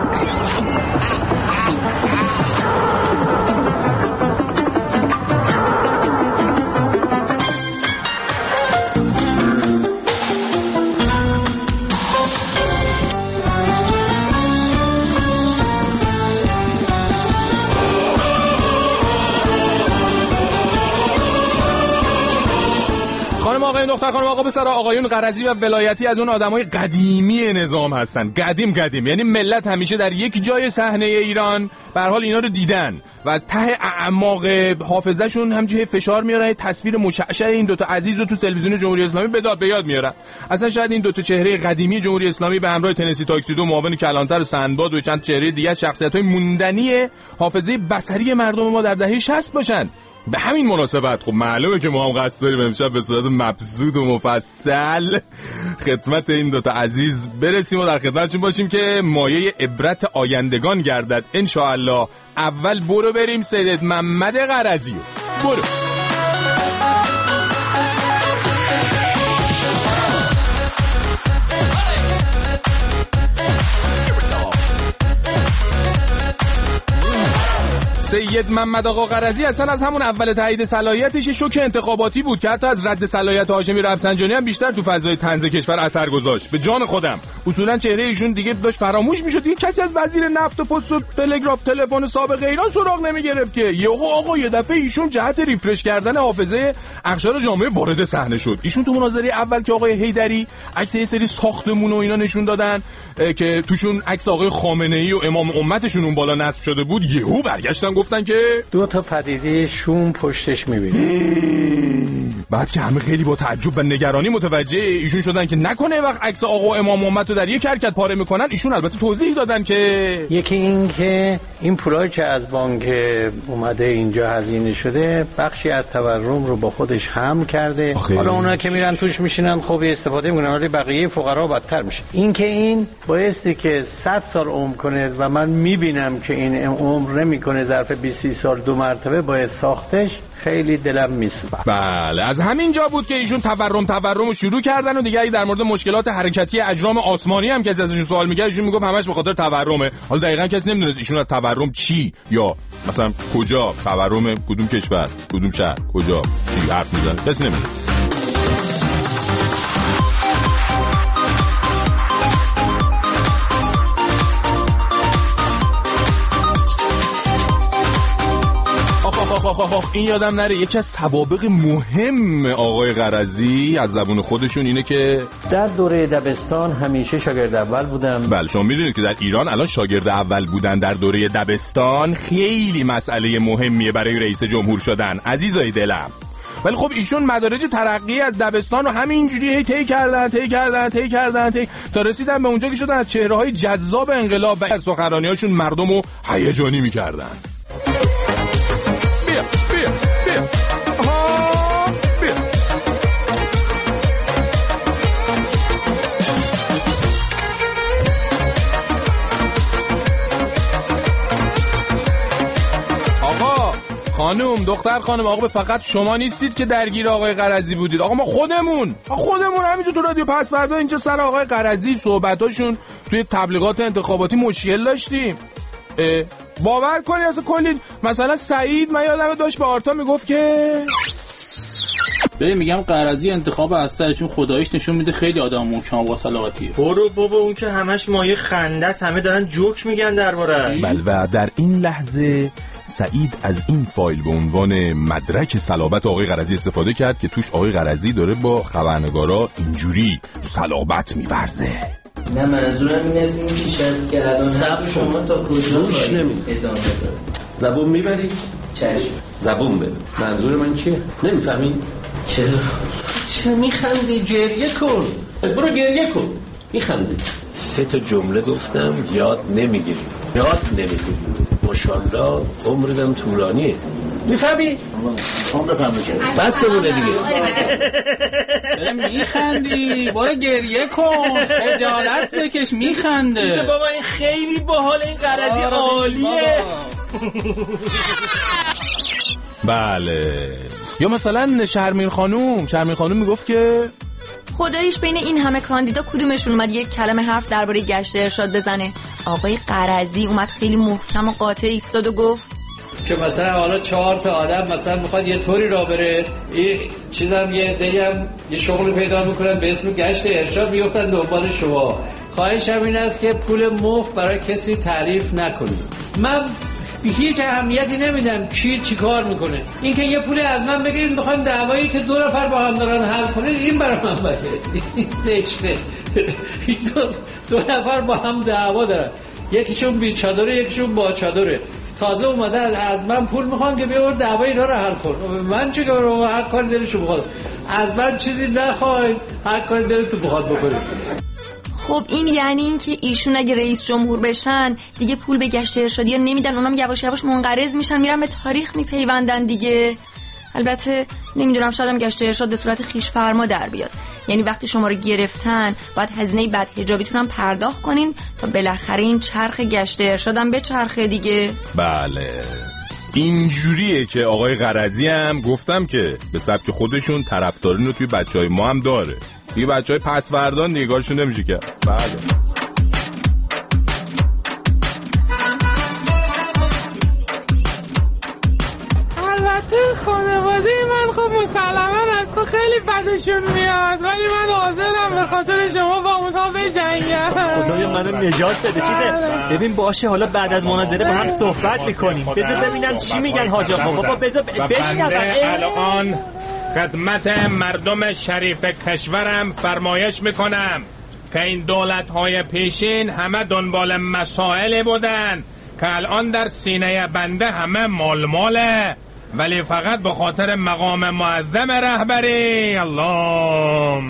خانم آقایون دختر خانم آقا پسر آقایون قرضی و ولایتی از اون آدمای قدیمی نظام هستن. قدیم یعنی ملت همیشه در یک جای صحنه ایران به هر حال اینا رو دیدن و از ته اعماق حافظه‌شون همچنین فشار میارن تصویر مشعشع این دوتا عزیز رو تو تلویزیون جمهوری اسلامی به یاد میارن. اصلا شاید این دوتا چهره قدیمی جمهوری اسلامی به همراه تنسی تاکسیدو، معاون کلانتر و سندباد و چند چهره دیگه شخصیت‌های موندنی حافظه بصری مردم ما در دهه 60 باشن. به همین مناسبت خب معلومه که ما هم قصد داریم امشب به صورت مبسوط و مفصل خدمت این دوتا عزیز برسیم و در خدمتشون باشیم که مایه عبرت آیندگان گردد انشاءالله. اول برو بریم سید محمد قرضی. برو. سید محمد آقا قرضی اصلا از همون اول تایید صلاحیتش شوک انتخاباتی بود که حتی از رد صلاحیت هاشمی رفسنجانی هم بیشتر تو فضای طنز کشور اثر گذاشت. به جان خودم اصولا چهره ایشون دیگه داشت فراموش میشد. دیگه کسی از وزیر نفت و پست و تلگراف تلفن سابق ایران سراغ نمیگرفت که یهو آقا یه دفعه ایشون جهت ریفرش کردن حافظه اقشار جامعه وارد صحنه شد. ایشون تو مناظره اول که آقای حیدری عکس یه سری ساختمون و اینا نشون دادن که توشون عکس آقای خامنه‌ای و امام امتشون اون بالا نصب شده بود، یهو برگشتن گفتن که دو تا پدیده شوم پشتش می‌بینی. بعد که همه خیلی با تعجب و نگرانی متوجه ایشون شدن که نکنه وقت عکس آقا و امام امت رو در یک حرکت پاره میکنن. ایشون البته توضیح دادن که یکی این که این پولایی که از بانک اومده اینجا هزینه شده بخشی از تورم رو با خودش حمل کرده. حالا اونا که میرن توش میشینن خب استفاده میکنن ولی بقیه فقرا بدتر میشه. این که این بایستی که 100 سال عمر کنه و من میبینم که این عمر نمیکنه، ظرف 20 سال 2 مرتبه باید ساختش. خیلی دلم میسوزه. بله از همین جا بود که ایشون تورم رو شروع کردن و دیگه در مورد مشکلات حرکتی اجرام آسمانی هم کسی ازشون سوال میگه ایشون میگفت همش به خاطر تورمه. حالا دقیقاً کسی نمیدونه ایشون از تورم چی یا مثلا کجا تورم، کدوم کشور، کدوم شهر، کجا چی حرف میزنه کسی نمیدونه. این یادم نره یکی از سوابق مهم آقای قرضی از زبون خودشون اینه که در دوره دبستان همیشه شاگرد اول بودم. بله شما میدونید که در ایران الان شاگرد اول بودن در دوره دبستان خیلی مسئله مهمیه برای رئیس جمهور شدن. عزیزای دلم ولی خب ایشون مدارج ترقی از دبستان رو همینجوری هی طی کردن تا رسیدن به اونجا که شدن از چهره‌های جذاب انقلاب و سخنرانی‌هاشون مردم رو هیجانی می‌کردن. بیا خانم، دختر خانم، آقا فقط شما نیستید که درگیر آقای قرضی بودید. آقا ما خودمون همینجور تو رادیو پسوردا اینجا سر آقای قرضی صحبتاشون توی تبلیغات انتخاباتی مشکل داشتیم. باور کنید اصلا کلی مثلا سعید من یادم داشت به آرتا میگفت که ببین میگم قرضی انتخاب هسته چون خداییش نشون میده خیلی آدم محکم با صلاحیتیه. برو بابا اون که همش مایه خنده است، همه دارن جوک میگن درباره. بله و در این لحظه سعید از این فایل به عنوان مدرک صلابت آقای قرضی استفاده کرد که توش آقای قرضی داره با خبرنگارا اینجوری صلابت می‌ورزه. نه منظورم این است که شاید که الان شما تا کجا ادامه داره. زبون میبری؟ چشم. زبون ببر. منظور من چیه؟ نمیفهمی؟ چه میخندی؟ گریه کن. برو گریه کن. میخندی. 3 جمله گفتم یاد نمیگیری. ماشاءالله عمرم طولانیه. میفهمی؟ شما بفهمی. بس بونه دیگه. میخندی. برو گریه کن. خجالت بکش. میخنده. بابا این خیلی باحال، این قرضی عالیه. بله. یا مثلا شرمین خانوم میگفت که خداییش بین این همه کاندیدا کدومشون اومد یک کلمه حرف درباره گشت ارشاد بزنه؟ آقای قرضی اومد خیلی محکم و قاطع ایستاد و گفت که مثلا حالا 4 تا آدم مثلا میخواد یه طوری راه بره، این چیزام یه عده‌ام یه شغل پیدا میکنن به اسم گشت ارشاد میافتن دنبال شما. خواهشم این است که پول مفت برای کسی تعریف نکنید. من هیچ اهمیتی نمیدم چی کار میکنه. این که یه پول از من بگیرید میخوایم دعوایی که 2 نفر با هم دارن حل کنید، این برای من بده. این زشته. دو نفر با هم دعوا دارن، یکیشون بی چادره یکیشون با چادره، تازه اومده از من پول میخوان که بیا دعوای اینا رو حل کن. من چه کارم؟ هر کاری دلشون بخواد. از من چیزی نخواید، هر کاری دلتون بخواد بکنید. خب این یعنی این که ایشون اگه رئیس جمهور بشن دیگه پول به گشت ارشادی نمیدن، اونام یواش یواش منقرض میشن، میرن به تاریخ میپیوندن دیگه. البته نمیدونم، شایدم گشت ارشاد به صورت خیش فرما در بیاد، یعنی وقتی شما رو گرفتن باید هزینه بدحجابیتون هم پرداخت کنین تا بالاخره این چرخ گشت ارشادم به چرخه دیگه. بله اینجوریه که آقای قرضی هم گفتم که به سبک خودشون طرفدارین رو توی بچهای ما هم داره. دیگه بچهای پسوردان نگارشون نمیشه کرد. بله البته خانواده من خب مسلما از تو خیلی بدشون میاد، ولی من حاضرم به خاطر شما با اونها بجنگم. خدای منو نجات بده. چیزه ببین باشه، حالا بعد از مناظره با هم صحبت میکنیم. بذار ببینم چی میگن حاج آقا. بابا بذار بشنوم. الان خدمت مردم شریف کشورم فرمایش میکنم که این دولت‌های پیشین همه دنبال مسائلی بودن که الان در سینه بنده همه ماله، ولی فقط به خاطر مقام معظم رهبری اللهم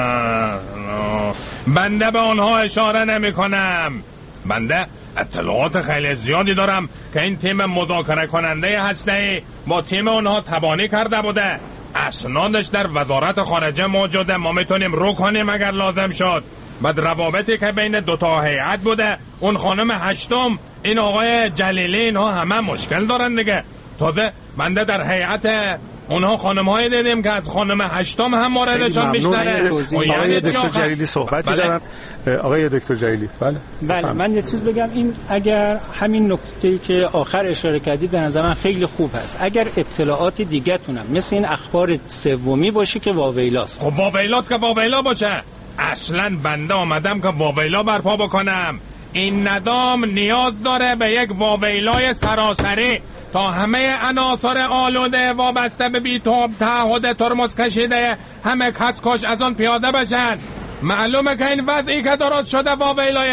بنده به آنها اشاره نمی کنم. بنده اطلاعات خیلی زیادی دارم که این تیم مذاکره کننده هسته‌ای با تیم اونها تبانی کرده بوده. اسنادش در وزارت خارجه موجوده، ما میتونیم رو کنیم اگر لازم شد. بعد روابطی که بین 2 تا هیئت بوده، اون خانم هشتم، این آقای جلیلی، اینها همه مشکل دارن دیگه. تازه بنده در هیئت اونها خانم‌های دیدیم که از خانم هشتم هم موردشان بیشتره. آقای دکتر جلیلی صحبتی دارن. آقای دکتر جلیلی بله من یه چیز بگم. این اگر همین نکته‌ای که آخر اشاره کردید به نظر من خیلی خوب هست. اگر اطلاعات دیگه‌تونم مثل این اخبار سومی باشه که واویلاست. خب واویلاست که واویلا باشه. اصلا بنده آمدم که واویلا برپا بکنم. این ندام نیاز داره به یک واویلای سراسری تا همه عناصر آلوده وابسته به بی‌توب تعهد ترمز کشیده همه کسکش از آن پیاده بشن. معلومه که این وضعی که درست شده واویلایه.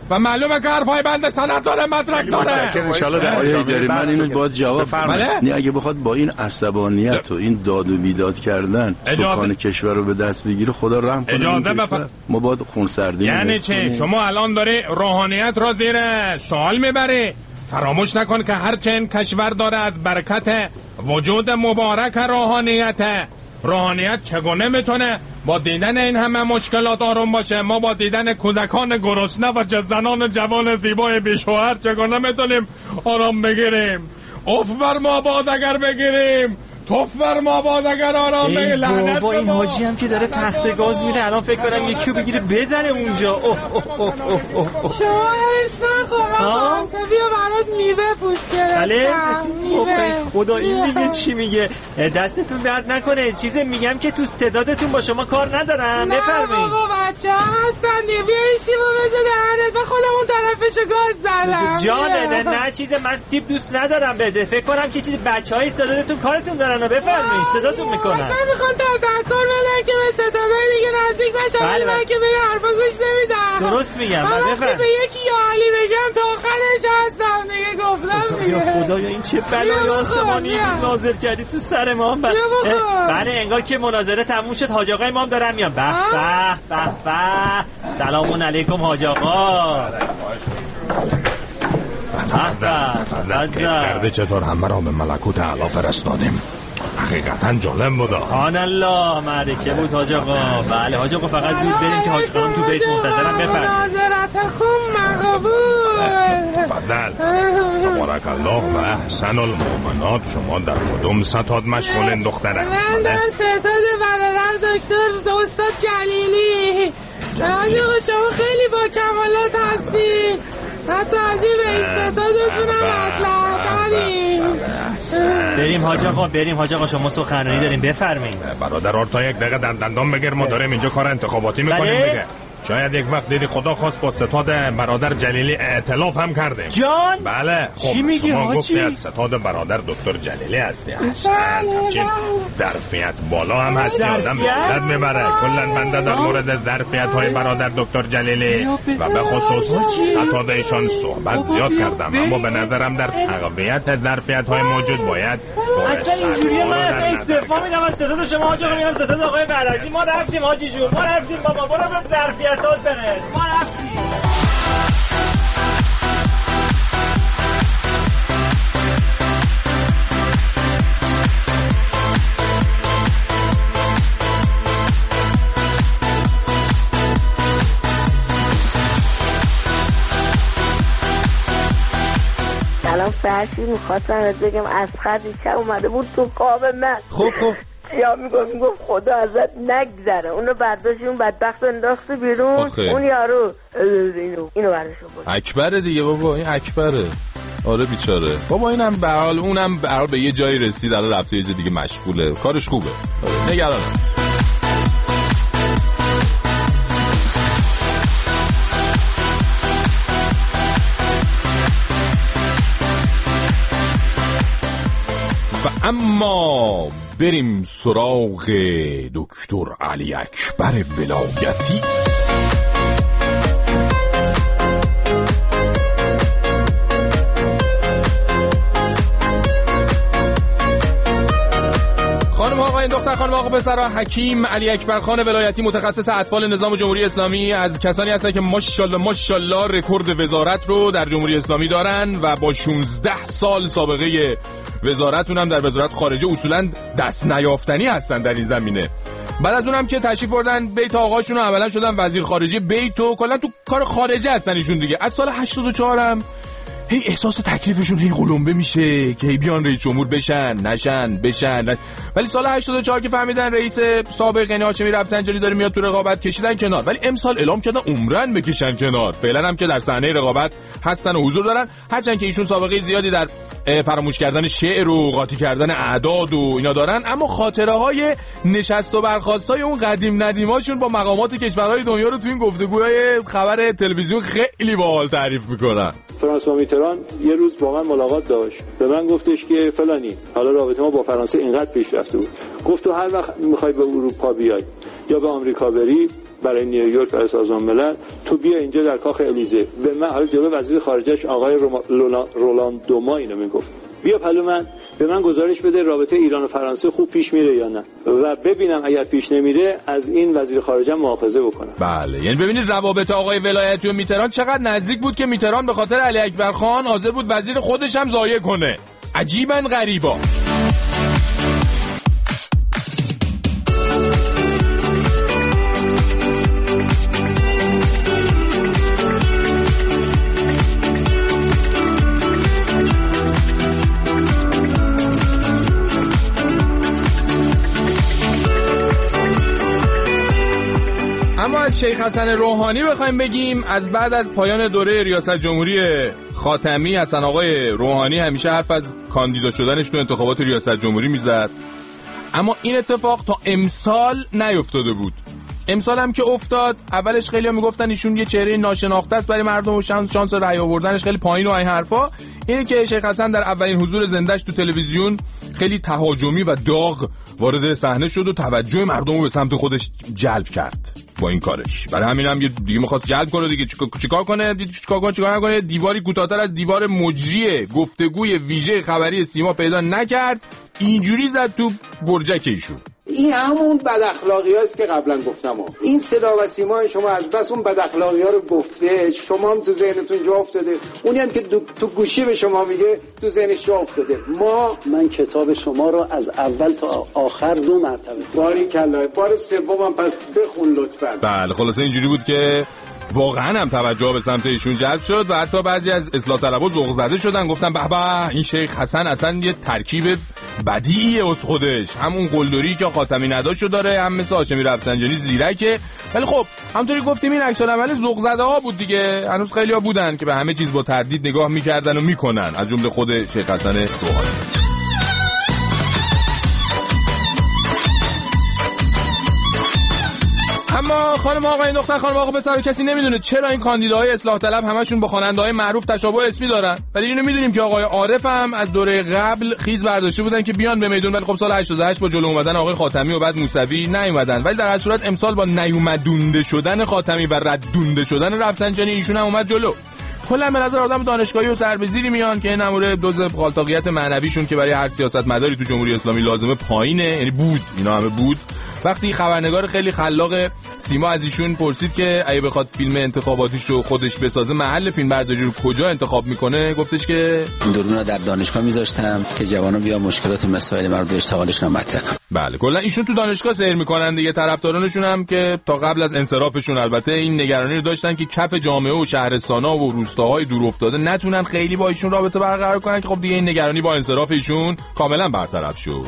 و معلومه که حرفای بنده سند داره، مدرک داره. من اینو باید جواب بدم. اگه بخواد با این عصبانیت و این داد و بیداد کردن سکان کشور رو به دست بگیره، خدا رحم کنه. اجازه ما باید خونسردی یعنی چه؟ شما الان داری روحانیت را زیر سوال میبری؟ فراموش نکن که هر چند کشور داره از برکت وجود مبارک روحانیت چگونه میتونه با دیدن این همه مشکلات آروم باشه؟ ما با دیدن کودکان گرسنه و زنان جوان زیبای بیشوهر چگونه میتونیم آرام بگیریم؟ اف بر ما باد اگر بگیریم، توف بر ما باد اگر آرام بگیریم. لعنت بابا این حاجی هم که داره تخت گاز میره، الان فکر کنم یکیو بگیره بزنه اونجا. شما هرس نخور، بیا برات میوه پوست گرفتم. خدا این دیگه چی میگه؟ دستتون درد نکنه. چیزی میگم که تو صداتون با شما کار ندارم. بفرمایید. نه بابا بچه ها هستن دیگه، بیا این سیبو بزن دهنت و خودمون طرفشو گاز زدم. جانه نه چیز من سیب دوست ندارم بده. فکر کنم که چیز بچهای صداتون کارتون دارن. بفرمایید صداتون میکنن. اصلا میخوان تذکر بدن که به ستادهای دیگه نزدیک نشن. من که به حرفا گوش نمیدم. درست میگم. وقتی به یکی یا علی بگم تا آخرش هستم دیگه. گفتم دیگه. یا خدایا این چه بلای آسمانی بود نازل کردی تو سر ما. بله انگار که مناظره تموم شد. حاج آقای ما هم دارن میان. به به به. سلام علیکم حاج آقا. کرده چطور همه را به ملکوت اعلی فرستادیم. حقیقتا جالب بود. خان الله معرکه بود حاج آقا. بله حاج آقا فقط زود بریم که حاج خانم تو بیت منتظرم. بفرمایید. مناظرتکم مقبول. تفضل. تبارک الله و احسن المؤمنات. شما در کدوم ستاد مشغولین دخترم؟ من در ستاد برادر دکتر استاد جلیلی. حاج آقا شما خیلی با کمالات هستین. حتی از این رئیس ستادتونم مصلحت‌ترین. بریم حاج آقا شما سخنرانی داریم. بفرمایید. برادر آرتا یک دقیقه دندان بگیر، ما داریم اینجا کار انتخاباتی میکنیم دیگه. شاید یک وقت دیدی خدا خواست با ستاد برادر جلیلی ائتلاف هم کردیم. جان بله. خب چی میگی شما حاجی؟ گفتی از ستاد برادر دکتر جلیلی هستی. همچین ظرفیت بالا هم هستی. آدم لذت میبره. کلا بنده در مورد ظرفیت های برادر دکتر جلیلی و به خصوص ستاد ایشان صحبت زیاد کردم، اما به نظرم در تقویت ظرفیت های موجود باید اصلا اینجوریه. من اصلا استعفا میدم از ستاد شما حاج آقا، میرم ستاد آقای قرازی. ما رفتیم حاجی جون، ما رفتیم بابا. برو به ظرفیتات برس. ما رفتیم. سلام فرشی، میخواستم بگم اسخر دیشب اومده بود تو خواب من. خب یا میگفت خدا ازت نگذره. اونو برداشت اون بدبخت انداخته بیرون. اون یارو اینو برداشت بود. اکبره دیگه بابا، این اکبره. آره بیچاره بابا. اینم به حال اونم به حال به یه جایی رسید، الان رفته یه جای دیگه مشغوله، کارش خوبه. نگرانم. و اما بریم سراغ دکتر علی اکبر ولایتی. خانم آقا این دختر خانم آقا پسرا، حکیم علی اکبر خان ولایتی متخصص اطفال نظام جمهوری اسلامی از کسانی هستن که ماشاءالله رکورد وزارت رو در جمهوری اسلامی دارن و با 16 سال سابقه وزارتون هم در وزارت خارجه اصولا دست نیافتنی هستن در این زمینه. بعد از اونم که تشریف بردن بیت آقاشون و عملا شدن وزیر خارجه بیت و کلا تو کار خارجه هستن ایشون دیگه. از سال 84 هم هی احساس تکلیفشون هی قلمبه میشه که هی بیان رئیس جمهور بشن. ولی سال 84 که فهمیدن رئیس سابق یعنی هاشمی رفسنجانی داره میاد تو رقابت، کشیدن کنار. ولی امسال اعلام کردن عمرن بکشن کنار. فعلا هم که در صحنه رقابت هستن و حضور دارن، هرچند که ایشون سابقه زیادی در فراموش کردن شعر و قاطی کردن اعداد و اینا دارن، اما خاطره های نشست و برخاستای اون قدیم ندیماشون با مقامات کشورهای دنیا رو تو این گفتگوهای خبر تلویزیون خیلی باحال تعریف میکنن. فرانسوا میتران یه روز با من ملاقات داشت، به من گفتش که فلانی، حالا رابطه ما با فرانسه اینقدر پیش رفته بود، گفت تو هر وقت میخوای به اروپا بیای یا به آمریکا بری برای نیویورک برای سازمان ملل، تو بیا اینجا در کاخ الیزه. به من حالا جلو وزیر خارجه‌اش آقای رولان دوما اینو میگفت، بیا پلو من، به من گزارش بده رابطه ایران و فرانسه خوب پیش میره یا نه، و ببینم اگر پیش نمیره از این وزیر خارجه مؤاخذه بکنم. بله، یعنی ببینید روابط آقای ولایتی و میتران چقدر نزدیک بود که میتران به خاطر علی اکبر خان حاضر بود وزیر خودش هم ضایع کنه. عجیباً غریبا. اما از شیخ حسن روحانی بخوایم بگیم، از بعد از پایان دوره ریاست جمهوری خاتمی، حسن آقای روحانی همیشه حرف از کاندیدا شدنش تو انتخابات ریاست جمهوری میزد، اما این اتفاق تا امسال نیفتاده بود. امسال هم که افتاد، اولش خیلی‌ها میگفتن ایشون یه چهره ناشناخته است برای مردم و شانس رأی آوردنش خیلی پایین و این حرفا. اینه که شیخ حسن در اولین حضور زنده‌اش تو تلویزیون خیلی تهاجمی و داغ وارد صحنه شد و توجه مردم رو به سمت خودش جلب کرد با این کارش. برای همین هم دیگه می‌خواست جلب کنه دیگه. چیکار کنه دیواری کوتاه‌تر از دیوار مجری گفتگوی ویژه خبری سیما پیدا نکرد، اینجوری زد تو برجک ایشون. این همون بد اخلاقی هاست که قبلا گفتم. این صدا و سیمای شما از بس اون بد اخلاقی ها رو گفته، شما هم تو ذهنتون جا افتاده، اونی هم که تو گوشی به شما میگه تو ذهنش جا افتاده. من کتاب شما رو از اول تا آخر 2 مرتبه. باریکلا، بار سومم پس بخون لطفاً. بله، خلاصه اینجوری بود که واقعا هم توجه به سمت ایشون جلب شد و حتی بعضی از اصلاح طلبا ذوق زده شدن، گفتن به به این شیخ حسن اصلا یه ترکیب بدیعیه از خودش، همون قلدری که خاتمی نداشو داره، هم مثل هاشمی رفسنجانی زیرکه. ولی خب همونطوری گفتیم این عکس العمل ذوق زده ها بود دیگه. هنوز خیلی‌ها بودن که به همه چیز با تردید نگاه می‌کردن و می‌کنن، از جمله خود شیخ حسن روحانی. اما خانم آقای دختر خانم آقا پسر کسی نمیدونه چرا این کاندیداهای اصلاح طلب همشون با خواننده‌های معروف تشابه اسمی دارن. ولی اینو میدونیم که آقای عارف هم از دوره قبل خیز برداشته بودن که بیان به میدون، ولی خب سال 88 با جلو اومدن آقای خاتمی و بعد موسوی نیومدن. ولی در هر صورت امسال با نیومدونده شدن خاتمی و ردونده شدن رفسنجانی ایشون هم اومد جلو. کلا به نظر آدم دانشگاهی و سربزیری میان که این امور دوز خالتاقیت معنویشون که برای هر سیاستمداری تو جمهوری اسلامی لازمه پایینه، یعنی بود، اینا همه بود. وقتی خبرنگار خیلی خلاق سیما از ایشون پرسید که اگه بخواد فیلم انتخاباتیش رو خودش بسازه محل فیلم برداری رو کجا انتخاب میکنه، گفتش که این درونا در دانشگاه میذاشتم که جوانا بیا مشکلات مسائل مردم اشتغالشون رو مطرح کنن. بله، کلا ایشون تو دانشگاه سیر میکنن دیگه. طرفدارانشون هم که تا قبل از انصرافشون البته این نگرانی رو داشتن که کف جامعه و شهرستان‌ها و روستاهای دور افتاده نتونن خیلی با ایشون رابطه برقرار کنن، که خب دیگه این نگرانی با انصراف ایشون کاملا برطرف شد.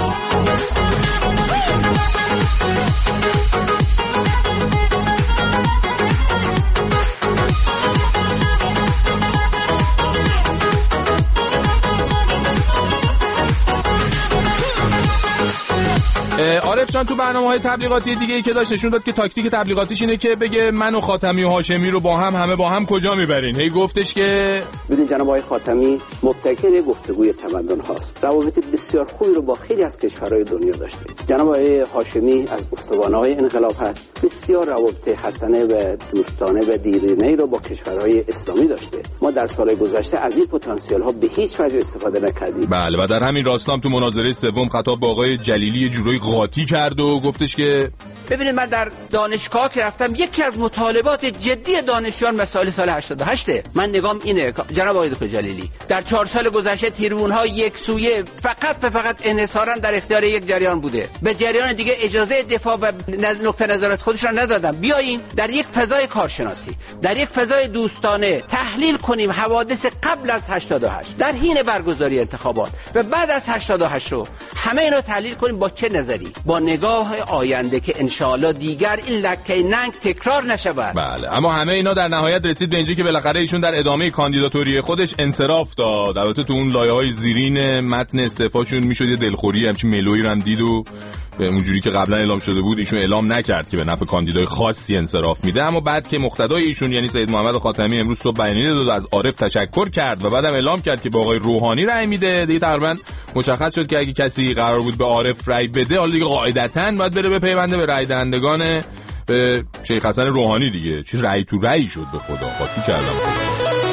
عارف جان تو برنامه‌های تبلیغاتی دیگه‌ای که داشت نشون داد که تاکتیک تبلیغاتیش اینه که بگه من و خاتمی و هاشمی رو با هم همه با هم کجا میبرین. هی گفتش که ببین جناب آقای خاتمی مبتکر گفتگوی تمدن هاست، روابط بسیار خوبی رو با خیلی از کشورهای دنیا داشته. جناب آقای هاشمی از استوانه‌های انقلاب هست، بسیار روابط حسنه و دوستانه و دیرینه‌ای رو با کشورهای اسلامی داشته. ما در سال‌های گذشته از این پتانسیل ها به هیچ وجه استفاده نکردیم. بله، و در همین راستا تو مناظره سوم خطاب به آقای جلیلی جورایی قاطی کرد و گفتش که ببینید من در دانشگاه که رفتم یکی از مطالبات جدی دانشجویان مسائل سال 88 من نگام اینه جناب آقای دکتر جلیلی، در 4 سال گذشته تریبون‌ها یک سویه فقط انحصاراً در اختیار یک جریان بوده، به جریان دیگه اجازه دفاع و نقطه نظرات خودشون ندادن. بیاییم در یک فضای کارشناسی، در یک فضای دوستانه تحلیل کنیم حوادث قبل از 88 در حین برگزاری انتخابات و بعد از 88 رو همه اینا تحلیل کنیم با چه نظری، با نگاه آینده که انشاءالله دیگر این لکه ننگ تکرار نشود. بله، اما همه اینا در نهایت رسید به اینجا که بالاخره ایشون در ادامه کاندیداتوری خودش انصراف داد. البته تو اون لایه‌های زیرین متن استعفاشون میشد یه دلخوری همچین ملویی رو هم دید و اونجوری که قبلا اعلام شده بود ایشون اعلام نکرد که به نفع کاندیدای خاصی انصراف میده. اما بعد که مقتدای ایشون یعنی سید محمد خاتمی امروز صبح بیانیه داد و از عارف تشکر کرد و بعدم اعلام کرد که با آقای روحانی رأی میده، دیگه تقریبا مشخص شد که اگه کسی قرار بود به عارف رأی بده حالا دیگه قاعدتاً باید بره به پیونده به رأی دهندگان به شیخ حسن روحانی دیگه. چه رأی تو رأی شد به خدا، قاطی کردم خدا.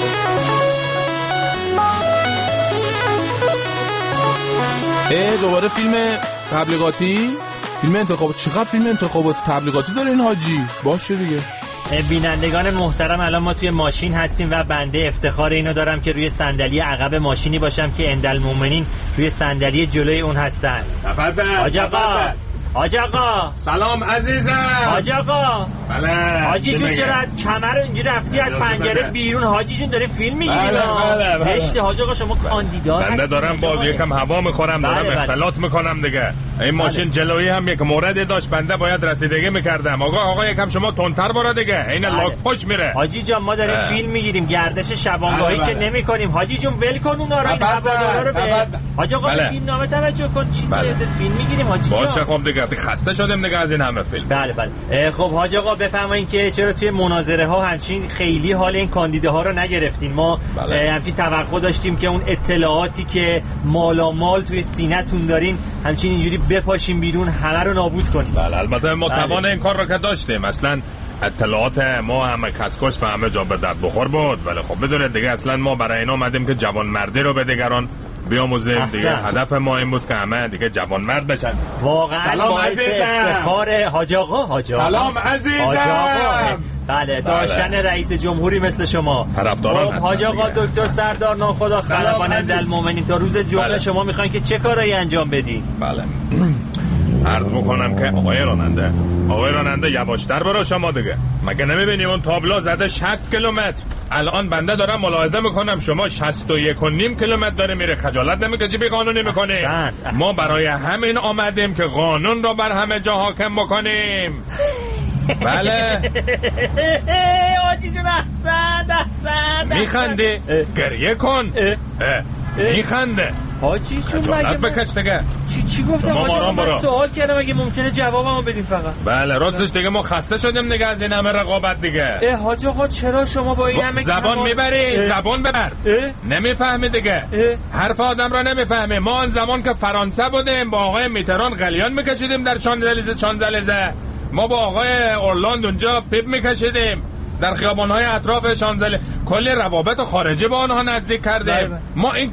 دوباره فیلم تبلیغاتی، فیلم انتخابات. چقدر فیلم انتخابات تبلیغاتی داره این حاجی؟ باشه دیگه. بینندگان محترم، الان ما توی ماشین هستیم و بنده افتخار اینو دارم که روی صندلی عقب ماشینی باشم که اندالمومنین روی صندلی جلوی اون هستن. حاج آقا سلام عزیزم. حاج آقا بله. حاجی جون چرا از کمر اینجوری رفتی از پنجره بیرون؟ حاجی جون داره فیلم میگیری. بله. زشته حاج آقا، شما کاندیدا هستی. بنده دارم باز یکم هوا میخورم، دارم اختلاط میکنم دیگه. این ماشین جلویی هم یک موردی داشت، بنده باید رسیدگی میکردم. آقا یکم شما تندتر برو دیگه، این لاک پشت میره. حاجی جان ما داریم فیلم میگیریم، گردش شبانگاهی که نمیکنیم. حاجی جون ول کن اونا رو، این هوادارا رو به. حاج آقا به فیلم نامه توجه کن، چیزی فیلم میگیریم حاجی جان. باشه خب دیگه، خسته شدم دیگه از این همه فیلم. بله. خب حاج آقا بفرمایید که چرا توی مناظره ها همچین خیلی حال این کاندیداها رو نگرفتین؟ ما همچین توقع داشتیم که اون اطلاعاتی که مالامال توی سینه‌تون دارین همچین اینجوری بپاشیم بیرون، همه رو نابود کنیم. بله البته ما توان این کار رو که داشتیم. اصلا اطلاعات ما همه کسکش و همه جا به درد بخور بود. ولی خب بدونید دیگه اصلا ما برای اینا اومدیم که جوانمردی رو به دیگران بیاموزیم دیگه. هدف ما این بود که همه دیگه جوانمرد بشن. واقعا باعث افتخار حاج آقا. سلام عزیزم. بله داشتن رئیس جمهوری مثل شما طرفداران هستن. حاج آقا دکتر سردار ناخدا خلبان اندالمومنین، تا روز جمعه شما میخواین که چه کارایی انجام بدین؟ بله عرض بکنم که آقای راننده یواشتر برو شما دیگه. مگه نمیبینی اون تابلو زده 60 کیلومتر؟ الان بنده دارم ملاحظه میکنم شما 61.5 کیلومتر داره میره. خجالت نمیکشی بی قانونی میکنی؟ ما برای همین آمدیم که قانون رو بر همه جا حاکم بکنیم. بله آجی جون احسن. میخنده؟ گریه کن. میخنده حاجی چون مگه بکش دیگه. چی گفتم حاجی؟ من سوال کردم اگه ممکنه جوابمو بدین فقط. بله راستش دیگه ما خسته شدیم دیگه از این همه رقابت دیگه. حاج آقا چرا شما با این همه زبان میبری؟ زبان ببر. نمیفهمی دیگه. حرف آدم را نمیفهمی. ما آن زمان که فرانسه بودیم با آقای میتران قلیان میکشیدیم در شانزلیزه. ما با آقای اورلاند اونجا پیپ میکشیدیم در خیابان‌های اطراف شانزلیزه. کلی روابط خارجی با آنها نزدیک کردیم. ما این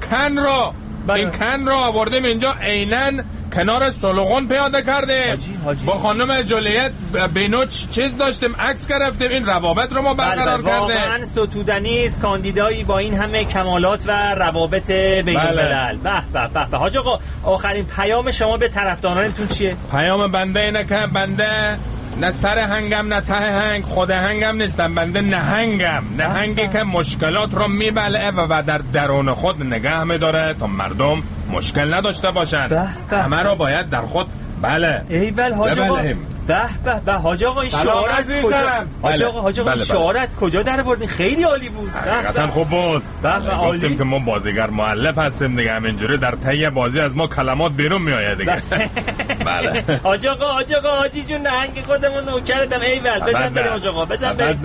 کن رو آوردیم اینجا، عیناً کنار سلوغون پیاده کردیم. با خانم جولیت بینو چیز داشتیم، عکس گرفتیم. این روابط رو ما برقرار کردیم. واقعاً ستودنی است کاندیدایی با این همه کمالات و روابط بین الملل. به حاج آقا آخرین پیام شما به طرفدارانتون چیه؟ پیام بنده اینه که بنده نه سر هنگم نه ته هنگ، خود هنگم نیستم. بنده نهنگی که مشکلات رو میبلعه و در درون خود نگه میداره تا مردم مشکل نداشته باشن. همه رو باید در خود ایول حاج آقا. به حاج آقا این شعار از کجا؟ حاج آقا این شعار از کجا در آوردین؟ خیلی عالی بود. حقیقتا خوب بود. گفتیم که ما بازیگر مؤلف هستیم دیگه، همینجوری در طی بازی از ما کلمات بیرون میآید دیگه. بله حاج آقا حاجی جون نهنگ خودمون نوکرتم. ایول بزن بریم حاج آقا، بزن بریم.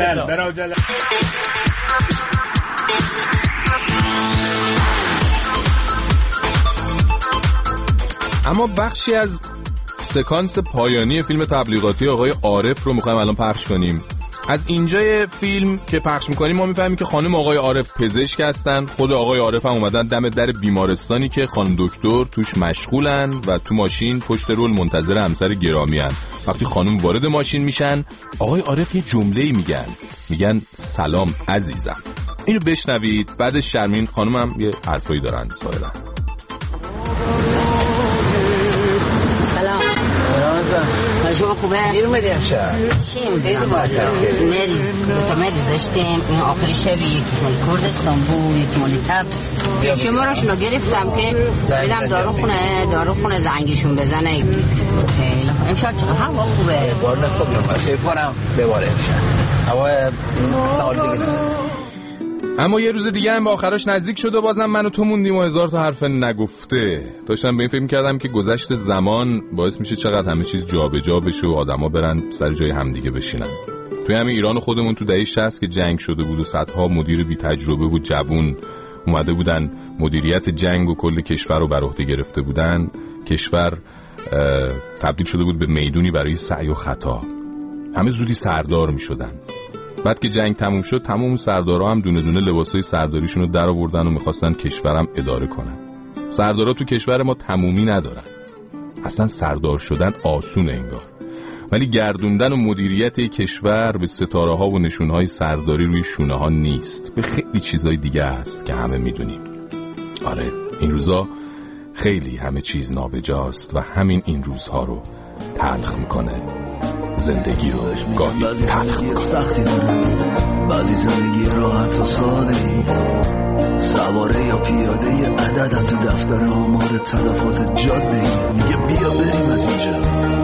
اما بخشی از سکانس پایانی فیلم تبلیغاتی آقای عارف رو میخوایم الان پخش کنیم. از اینجای فیلم که پخش میکنیم ما میفهمیم که خانم آقای عارف پزشک هستن. خود آقای عارف هم اومدن دم در بیمارستانی که خانم دکتر توش مشغولن و تو ماشین پشت رول منتظر همسر گرامی هن. وقتی خانم وارد ماشین میشن آقای عارف یه جمله‌ای میگن سلام عزیزم. اینو بشنوید. بعدش شرمین خانم هم یه حرفایی دارن ظاهرا. شما خوبه؟ دیر اومدی امشب. چی میدونم مریض داشتیم. این آخری شبی یکی مال کردستان بود، یکی مال تبریز. شما راشونو گرفتم که بدم داروخونه زنگشون بزنه. امشب چقدر هوا خوبه. بارن خوبی هم هست. فکر کنم بباره امشب. هوا سال دیگه نه. اما یه روز دیگه هم به آخرش نزدیک شد و بازم من و تو موندیم و هزار تا حرف نگفته. داشتم به این فکر می‌کردم که گذشت زمان باعث میشه چقدر همه چیز جابجا بشه و آدما برن سر جای همدیگه بشینن. توی همین ایران خودمون تو دهه 60 که جنگ شده بود و صدها مدیر بی تجربه و جوون اومده بودن مدیریت جنگ و کل کشور رو بر عهده گرفته بودن، کشور تبدیل شده بود به میدونی برای سعی و خطا. همه زودی سردار می شدن. بعد که جنگ تموم شد تمام سردارها هم دونه دونه لباسای سرداریشون رو در آوردن و میخواستن کشورم اداره کنن. سردارها تو کشور ما تمومی ندارن. اصلا سردار شدن آسونه انگار، ولی گردوندن و مدیریت کشور به ستاره ها و نشونه های سرداری روی شونه ها نیست، به خیلی چیزای دیگه هست که همه میدونیم. آره این روزا خیلی همه چیز نابجاست و همین این روزها رو تلخ میکنه، زندگی رو گاهی تلخ میکنه. سختی داره بعضی زندگی راحت و ساده ای، سواره یا پیاده ی عددم تو دفتر آمار تلفات جاده ای. میگه بیا بریم از اینجا،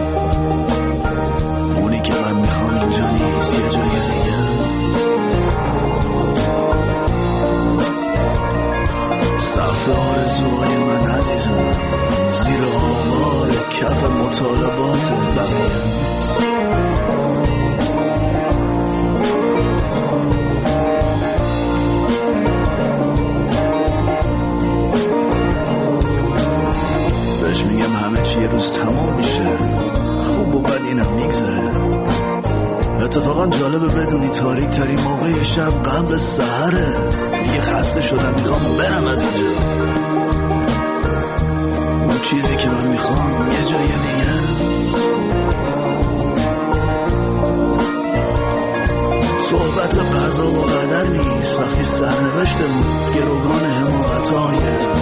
اونی که من میخوام اینجا نیست، یه جای دیگه. سقف آرزوهای من عزیزم زیر آمار کف مطالبات بقیه. بهش میگم همه چی یه روز تمام میشه، خوب و بد اینم میگذره. اتفاقا جالبه بدونی تاریک ترین موقع شب قبل سحره. دیگه خسته شدم میخوام برم از اینجا، اون چیزی که من میخوام یه جای دیگه. صحبت قضا و قدر نیست وقتی سرنوشتمون گروگان حماقت‌های